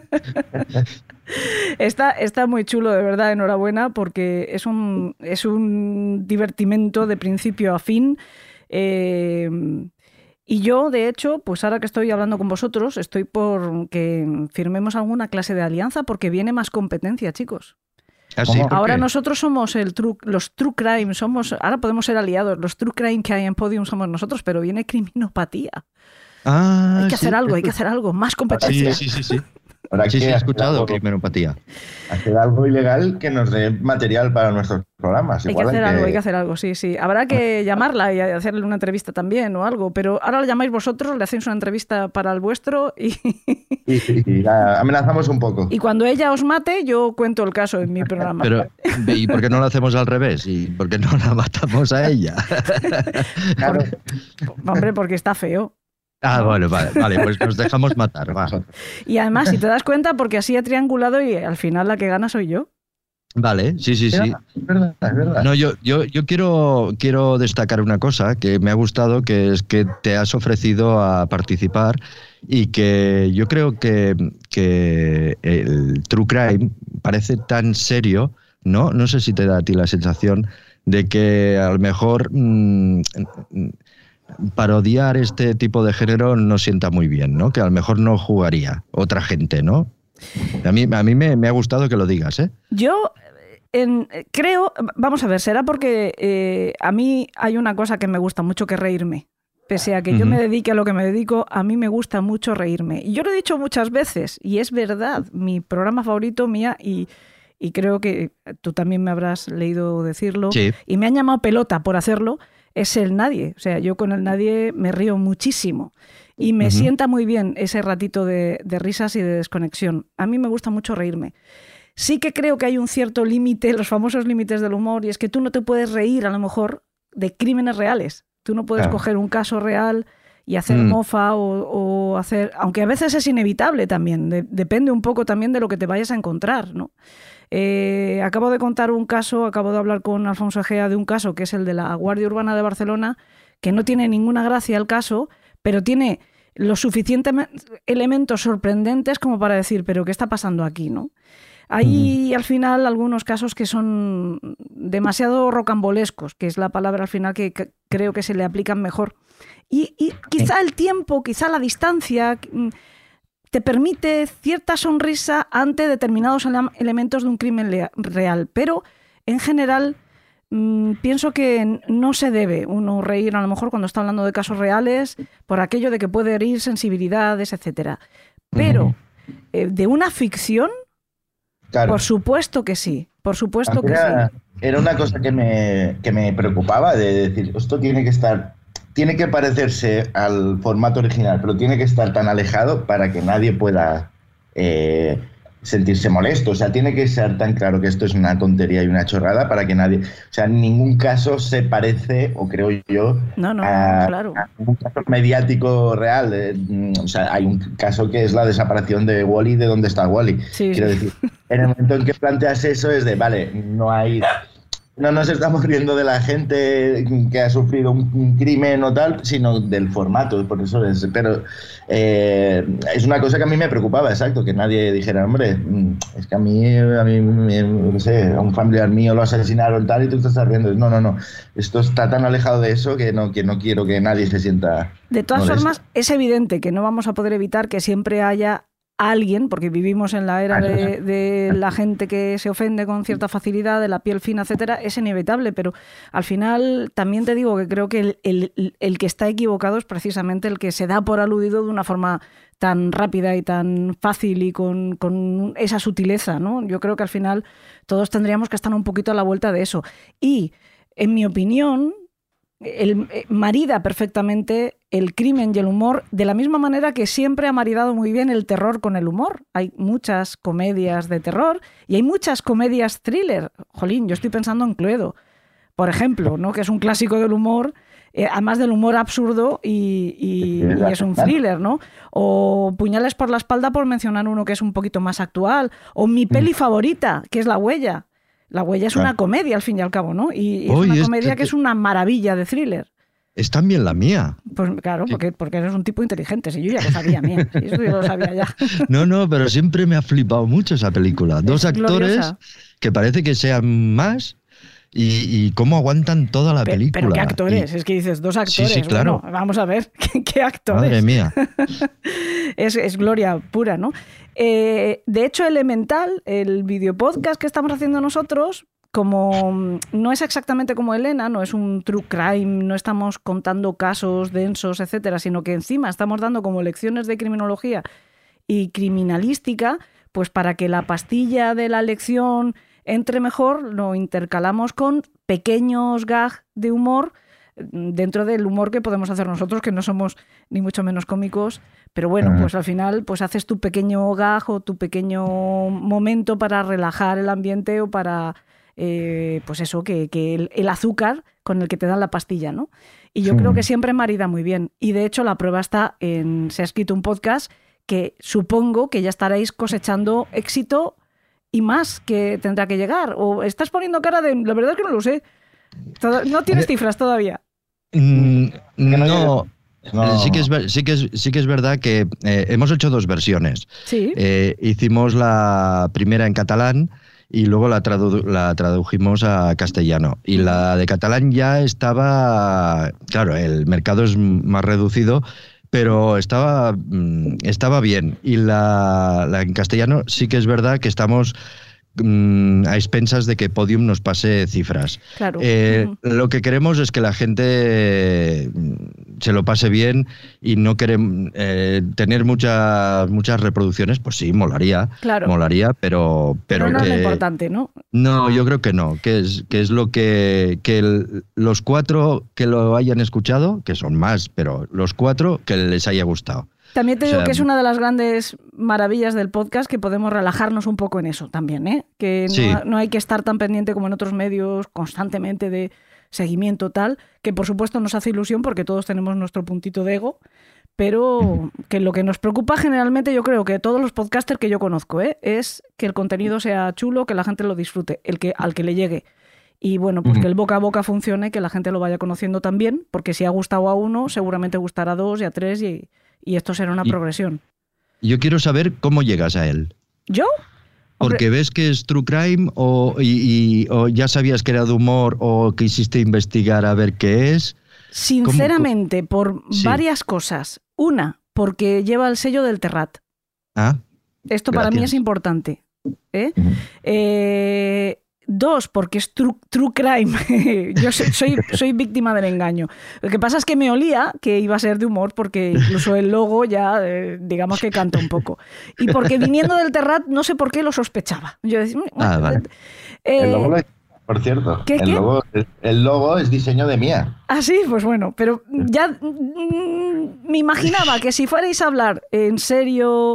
Está, está muy chulo, de verdad, enhorabuena, porque es un, es un divertimento de principio a fin. Eh, y yo, de hecho, pues ahora que estoy hablando con vosotros, estoy por que firmemos alguna clase de alianza porque viene más competencia, chicos. ¿Ah, sí? Ahora nosotros somos el true, los True Crime, somos, ahora podemos ser aliados, los True Crime que hay en Podium somos nosotros, pero viene criminopatía. Ah, hay que sí, hacer algo, hay que hacer algo, más competencia. Sí, sí, sí, sí. Ahora sí, que sí, he escuchado algo, criminopatía. Hacer algo ilegal que nos dé material para nuestros programas. Hay Igual que hacer hay algo, que... hay que hacer algo, sí, sí. Habrá que llamarla y hacerle una entrevista también o algo, pero ahora la llamáis vosotros, le hacéis una entrevista para el vuestro y... y, y, y amenazamos un poco. Y cuando ella os mate, yo cuento el caso en mi programa. Pero, ¿y por qué no lo hacemos al revés? ¿Y por qué no la matamos a ella? Claro. Hombre, porque está feo. Ah, bueno, vale, vale, pues nos dejamos matar, va. Y además, si te das cuenta, porque así he triangulado y al final la que gana soy yo. Vale, sí, sí, sí. Es verdad, es verdad. No, yo, yo, yo quiero, quiero destacar una cosa que me ha gustado, que es que te has ofrecido a participar y que yo creo que, que el True Crime parece tan serio, ¿no? No sé si te da a ti la sensación de que a lo mejor... Mmm, parodiar este tipo de género no sienta muy bien, ¿no? Que a lo mejor no jugaría otra gente, ¿no? A mí, a mí me, me ha gustado que lo digas, ¿eh? Yo en, creo, vamos a ver, será porque eh, a mí hay una cosa que me gusta mucho, que es reírme. pese a que uh-huh. yo me dedique a lo que me dedico, a mí me gusta mucho reírme. Y yo lo he dicho muchas veces, y es verdad, mi programa favorito mía, y, y creo que tú también me habrás leído decirlo, sí. y me han llamado pelota por hacerlo, es el Nadie. O sea, yo con el Nadie me río muchísimo. Y me uh-huh. sienta muy bien ese ratito de, de risas y de desconexión. A mí me gusta mucho reírme. Sí que creo que hay un cierto límite, los famosos límites del humor, y es que tú no te puedes reír a lo mejor de crímenes reales. Tú no puedes claro. coger un caso real y hacer mm. mofa o, o hacer... Aunque a veces es inevitable también, de, depende un poco también de lo que te vayas a encontrar, ¿no? Eh, acabo de contar un caso, acabo de hablar con Alfonso Egea de un caso que es el de la Guardia Urbana de Barcelona, que no tiene ninguna gracia el caso, pero tiene los suficientes elementos sorprendentes como para decir, pero ¿qué está pasando aquí, no? Hay al final algunos casos que son demasiado rocambolescos, que es la palabra al final que creo que se le aplican mejor. Y, y quizá el tiempo, quizá la distancia te permite cierta sonrisa ante determinados ele- elementos de un crimen le- real. Pero en general mmm, pienso que no se debe uno reír a lo mejor cuando está hablando de casos reales por aquello de que puede herir sensibilidades, etcétera. Pero eh, de una ficción... Claro. Por supuesto que sí, por supuesto que era, sí. Era una cosa que me, que me preocupaba, de decir, esto tiene que estar, tiene que parecerse al formato original, pero tiene que estar tan alejado para que nadie pueda eh, sentirse molesto. O sea, tiene que ser tan claro que esto es una tontería y una chorrada para que nadie... O sea, en ningún caso se parece, o creo yo, no, no, a, claro. a un caso mediático real. Eh, o sea, hay un caso que es la desaparición de Wall-E, de dónde está Wall-E. Sí, Quiero sí. decir, en el momento en que planteas eso es de, vale, no hay... No nos estamos riendo de la gente que ha sufrido un, un crimen o tal, sino del formato, por eso es. Pero eh, es una cosa que a mí me preocupaba, exacto, que nadie dijera, hombre, es que a mí, a mí, no sé, a un familiar mío lo asesinaron tal y tú te estás riendo. No, no, no, esto está tan alejado de eso que no, que no quiero que nadie se sienta De todas molesto. formas, es evidente que no vamos a poder evitar que siempre haya alguien, porque vivimos en la era de, de la gente que se ofende con cierta facilidad, de la piel fina, etcétera, es inevitable, pero al final también te digo que creo que el, el, el que está equivocado es precisamente el que se da por aludido de una forma tan rápida y tan fácil y con, con esa sutileza, ¿no? Yo creo que al final todos tendríamos que estar un poquito a la vuelta de eso. Y, en mi opinión, el, marida perfectamente el crimen y el humor de la misma manera que siempre ha maridado muy bien el terror con el humor. Hay muchas comedias de terror y hay muchas comedias thriller. Jolín, yo estoy pensando en Cluedo, por ejemplo, ¿no? Que es un clásico del humor, eh, además del humor absurdo y, y, y es un thriller, ¿no? O Puñales por la espalda, por mencionar uno que es un poquito más actual. O mi peli favorita, que es La huella. La huella es una comedia, al fin y al cabo, ¿no? Y, y es Oy, una es comedia que- que es una maravilla de thriller. Es también la mía. Pues claro, porque, porque eres un tipo inteligente. Si yo ya lo sabía, mía. Si eso yo lo sabía ya. No, no, pero siempre me ha flipado mucho esa película. Dos Es actores gloriosa. que parece que sean más y, y cómo aguantan toda la Pe- película. Pero ¿qué actores? Y- Es que dices dos Sí, actores. sí, claro. Bueno, vamos a ver qué, qué actores. Madre mía. es, es gloria pura, ¿no? Eh, de hecho, Elemental, el videopodcast que estamos haciendo nosotros, como no es exactamente como Elena, no es un true crime, no estamos contando casos densos, etcétera, sino que encima estamos dando como lecciones de criminología y criminalística, pues para que la pastilla de la lección entre mejor, lo intercalamos con pequeños gags de humor dentro del humor que podemos hacer nosotros, que no somos ni mucho menos cómicos, pero bueno, pues al final pues haces tu pequeño gag o tu pequeño momento para relajar el ambiente o para, eh, pues eso, que, que el, el azúcar con el que te dan la pastilla, ¿no? Y yo Sí. creo que siempre marida muy bien. Y de hecho la prueba está en Se ha escrito un podcast que supongo que ya estaréis cosechando éxito y más que tendrá que llegar. O estás poniendo cara de, la verdad es que no lo sé. Todo- no tienes cifras todavía. Mm, no, no- eh, sí que es, ver- sí que es, sí que es verdad que eh, hemos hecho dos versiones. Sí. Eh, hicimos la primera en catalán y luego la, tradu- la tradujimos a castellano. Y la de catalán ya estaba, claro, el mercado es más reducido, pero estaba, mm, estaba bien. Y la, la en castellano sí que es verdad que estamos mmm, a expensas de que Podium nos pase cifras. Claro. Eh, uh-huh. Lo que queremos es que la gente se lo pase bien y no queremos eh, tener muchas muchas reproducciones, pues sí, molaría, claro. molaría, pero pero, pero no que, es lo importante, ¿no? No, yo creo que no, que es que es lo que que el, los cuatro que lo hayan escuchado, que son más, pero los cuatro que les haya gustado. También te o digo sea, que es una de las grandes maravillas del podcast, que podemos relajarnos un poco en eso también, ¿eh? Que no, sí. no hay que estar tan pendiente como en otros medios constantemente de seguimiento tal, que por supuesto nos hace ilusión porque todos tenemos nuestro puntito de ego, pero que lo que nos preocupa generalmente, yo creo que todos los podcasters que yo conozco, ¿eh? Es que el contenido sea chulo, que la gente lo disfrute, el que, al que le llegue. Y bueno, pues uh-huh. que el boca a boca funcione, que la gente lo vaya conociendo también, porque si ha gustado a uno, seguramente gustará a dos y a tres y... Y esto será una y progresión. Yo quiero saber cómo llegas a él. ¿Yo? Porque ves que es true crime o, y, y, o ya sabías que era de humor o quisiste investigar a ver qué es. Sinceramente, ¿Cómo? por sí. varias cosas. Una, porque lleva el sello del Terrat. Ah, Esto gracias. Para mí es importante. ¿eh? Uh-huh. Eh, Dos, porque es true, true crime. Yo soy, soy, soy víctima del engaño. Lo que pasa es que me olía que iba a ser de humor, porque incluso el logo ya, eh, digamos que canta un poco. Y porque viniendo del Terrat, no sé por qué lo sospechaba. Yo decía, bueno, ah, vale. Eh, el logo, por cierto, ¿qué, el, qué? Logo, el logo es diseño de Mía. Ah, sí, pues bueno, pero ya mm, me imaginaba que si fuerais a hablar en serio...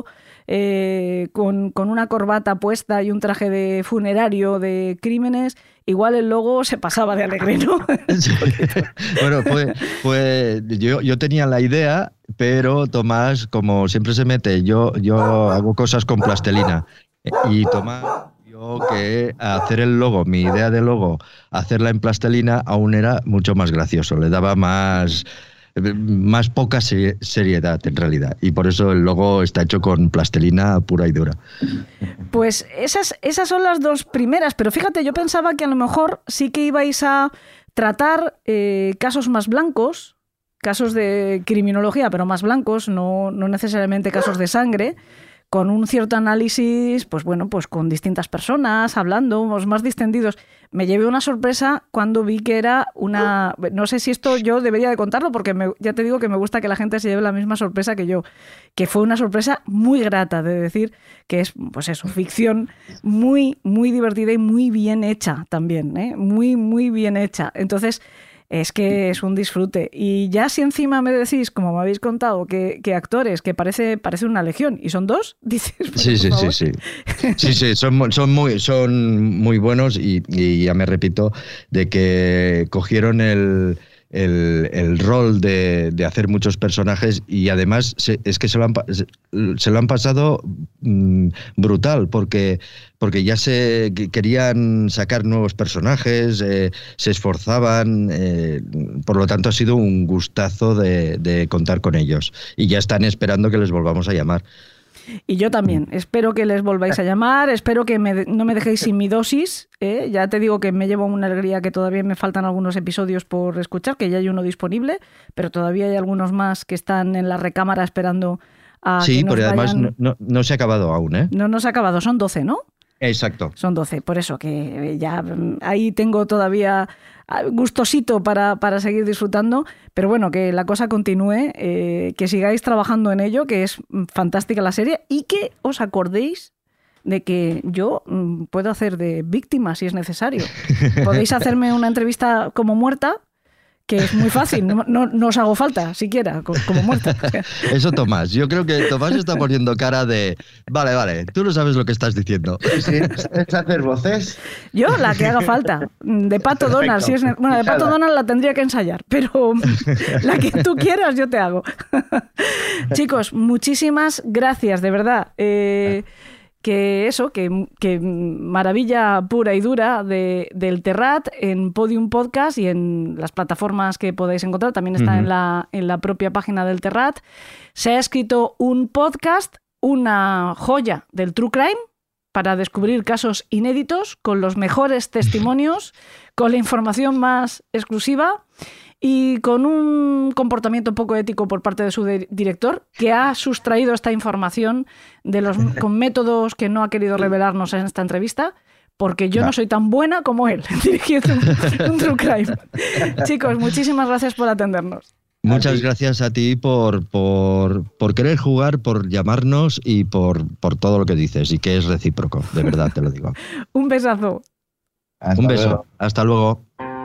Eh, con, con una corbata puesta y un traje de funerario de crímenes, igual el logo se pasaba de alegre, ¿no? Sí. Bueno, pues, pues yo, yo tenía la idea, pero Tomás, como siempre se mete, yo, yo hago cosas con plastelina. Y Tomás vio que hacer el logo, mi idea de logo, hacerla en plastelina aún era mucho más gracioso, le daba más... más poca seriedad en realidad, y por eso el logo está hecho con plastelina pura y dura. Pues esas, esas son las dos primeras, pero fíjate, yo pensaba que a lo mejor sí que ibais a tratar eh, casos más blancos, casos de criminología, pero más blancos, no, no necesariamente casos de sangre, con un cierto análisis, pues bueno, pues con distintas personas, hablando, más distendidos. Me llevé una sorpresa cuando vi que era una... No sé si esto yo debería de contarlo, porque me, ya te digo que me gusta que la gente se lleve la misma sorpresa que yo, que fue una sorpresa muy grata, de decir que es, pues eso, ficción muy, muy divertida y muy bien hecha también, ¿eh? Muy, muy bien hecha. Entonces... es que es un disfrute. Y ya si encima me decís, como me habéis contado, que, que actores, que parece, parece una legión, y son dos, dices... Sí, sí, sí, sí. Sí, sí, son, son, muy, son muy buenos y, y ya me repito de que cogieron el... El, el rol de, de hacer muchos personajes y además se, es que se lo han, se lo han pasado mmm, brutal porque, porque ya se querían sacar nuevos personajes, eh, se esforzaban, eh, por lo tanto ha sido un gustazo de, de contar con ellos y ya están esperando que les volvamos a llamar. Y yo también. Espero que les volváis a llamar, espero que me, no me dejéis sin mi dosis. ¿eh? Ya te digo que me llevo una alegría que todavía me faltan algunos episodios por escuchar, que ya hay uno disponible, pero todavía hay algunos más que están en la recámara esperando a sí, que nos porque además vayan... no, no, no se ha acabado aún, ¿eh? No, no se ha acabado, son doce, ¿no? Exacto. Son doce, por eso que ya ahí tengo todavía gustosito para, para seguir disfrutando, pero bueno, que la cosa continúe, eh, que sigáis trabajando en ello, que es fantástica la serie, y que os acordéis de que yo mm, puedo hacer de víctima si es necesario. Podéis hacerme una entrevista como muerta, que es muy fácil, no, no, no os hago falta siquiera, como muerta. Eso Tomás, yo creo que Tomás está poniendo cara de, vale, vale, tú no sabes lo que estás diciendo. Sí, ¿es hacer voces? Yo la que haga falta, de Pato Donald, si es, bueno, de Pato Donald la tendría que ensayar, pero la que tú quieras yo te hago. Chicos, muchísimas gracias, de verdad. Eh, que eso, que, que maravilla pura y dura de, del Terrat en Podium Podcast y en las plataformas que podéis encontrar, también está uh-huh. en, la, en la propia página del Terrat. Se ha escrito un podcast, una joya del True Crime, para descubrir casos inéditos, con los mejores testimonios, con la información más exclusiva y con un comportamiento poco ético por parte de su de- director, que ha sustraído esta información de los, con métodos que no ha querido revelarnos en esta entrevista, porque yo no, no soy tan buena como él dirigiendo un, un True Crime. Chicos, muchísimas gracias por atendernos. Muchas gracias a ti por, por, por querer jugar, por llamarnos y por, por todo lo que dices, y que es recíproco, de verdad te lo digo. Un besazo. Hasta Un beso. luego. Hasta luego.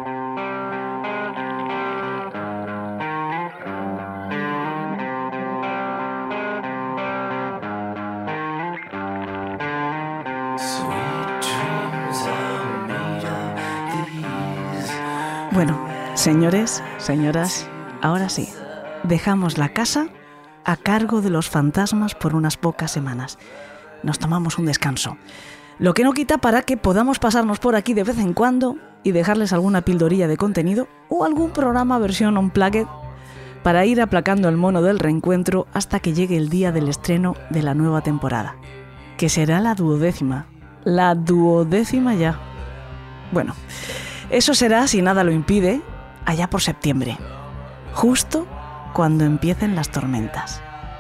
Bueno, señores, señoras, ahora sí, dejamos la casa a cargo de los fantasmas por unas pocas semanas. Nos tomamos un descanso. Lo que no quita para que podamos pasarnos por aquí de vez en cuando y dejarles alguna pildorilla de contenido o algún programa versión unplugged para ir aplacando el mono del reencuentro hasta que llegue el día del estreno de la nueva temporada, que será la duodécima. La duodécima ya. Bueno, eso será, si nada lo impide, allá por septiembre, justo cuando empiecen las tormentas.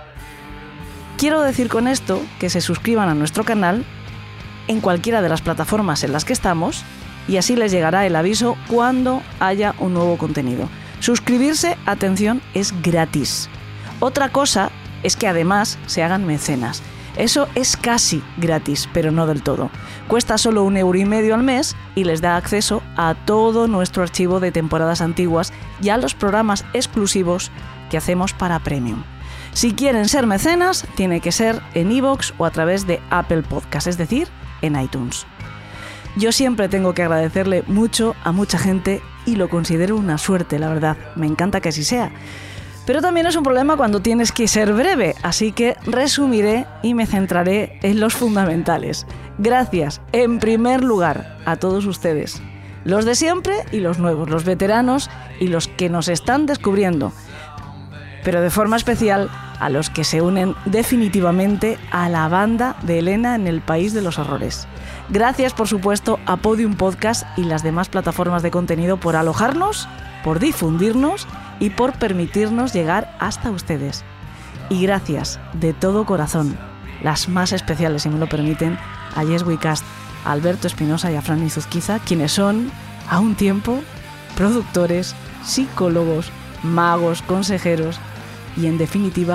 Quiero decir con esto que se suscriban a nuestro canal en cualquiera de las plataformas en las que estamos y así les llegará el aviso cuando haya un nuevo contenido. Suscribirse, atención, es gratis. Otra cosa es que además se hagan mecenas. Eso es casi gratis, pero no del todo. Cuesta solo un euro y medio al mes y les da acceso a todo nuestro archivo de temporadas antiguas y a los programas exclusivos que hacemos para Premium. Si quieren ser mecenas, tiene que ser en iVoox o a través de Apple Podcast, es decir, en iTunes. Yo siempre tengo que agradecerle mucho a mucha gente y lo considero una suerte, la verdad. Me encanta que así sea. Pero también es un problema cuando tienes que ser breve, así que resumiré y me centraré en los fundamentales. Gracias, en primer lugar, a todos ustedes, los de siempre y los nuevos, los veteranos y los que nos están descubriendo, pero de forma especial a los que se unen definitivamente a la banda de Elena en el País de los Horrores. Gracias, por supuesto, a Podium Podcast y las demás plataformas de contenido por alojarnos, por difundirnos y por permitirnos llegar hasta ustedes. Y gracias de todo corazón, las más especiales, si me lo permiten, a Yes We Cast, a Alberto Espinosa y a Fran Izuzquiza, quienes son, a un tiempo, productores, psicólogos, magos, consejeros y, en definitiva,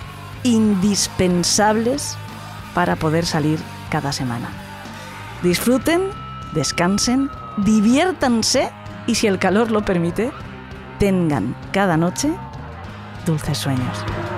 indispensables para poder salir cada semana. Disfruten, descansen, diviértanse y, si el calor lo permite, tengan cada noche dulces sueños.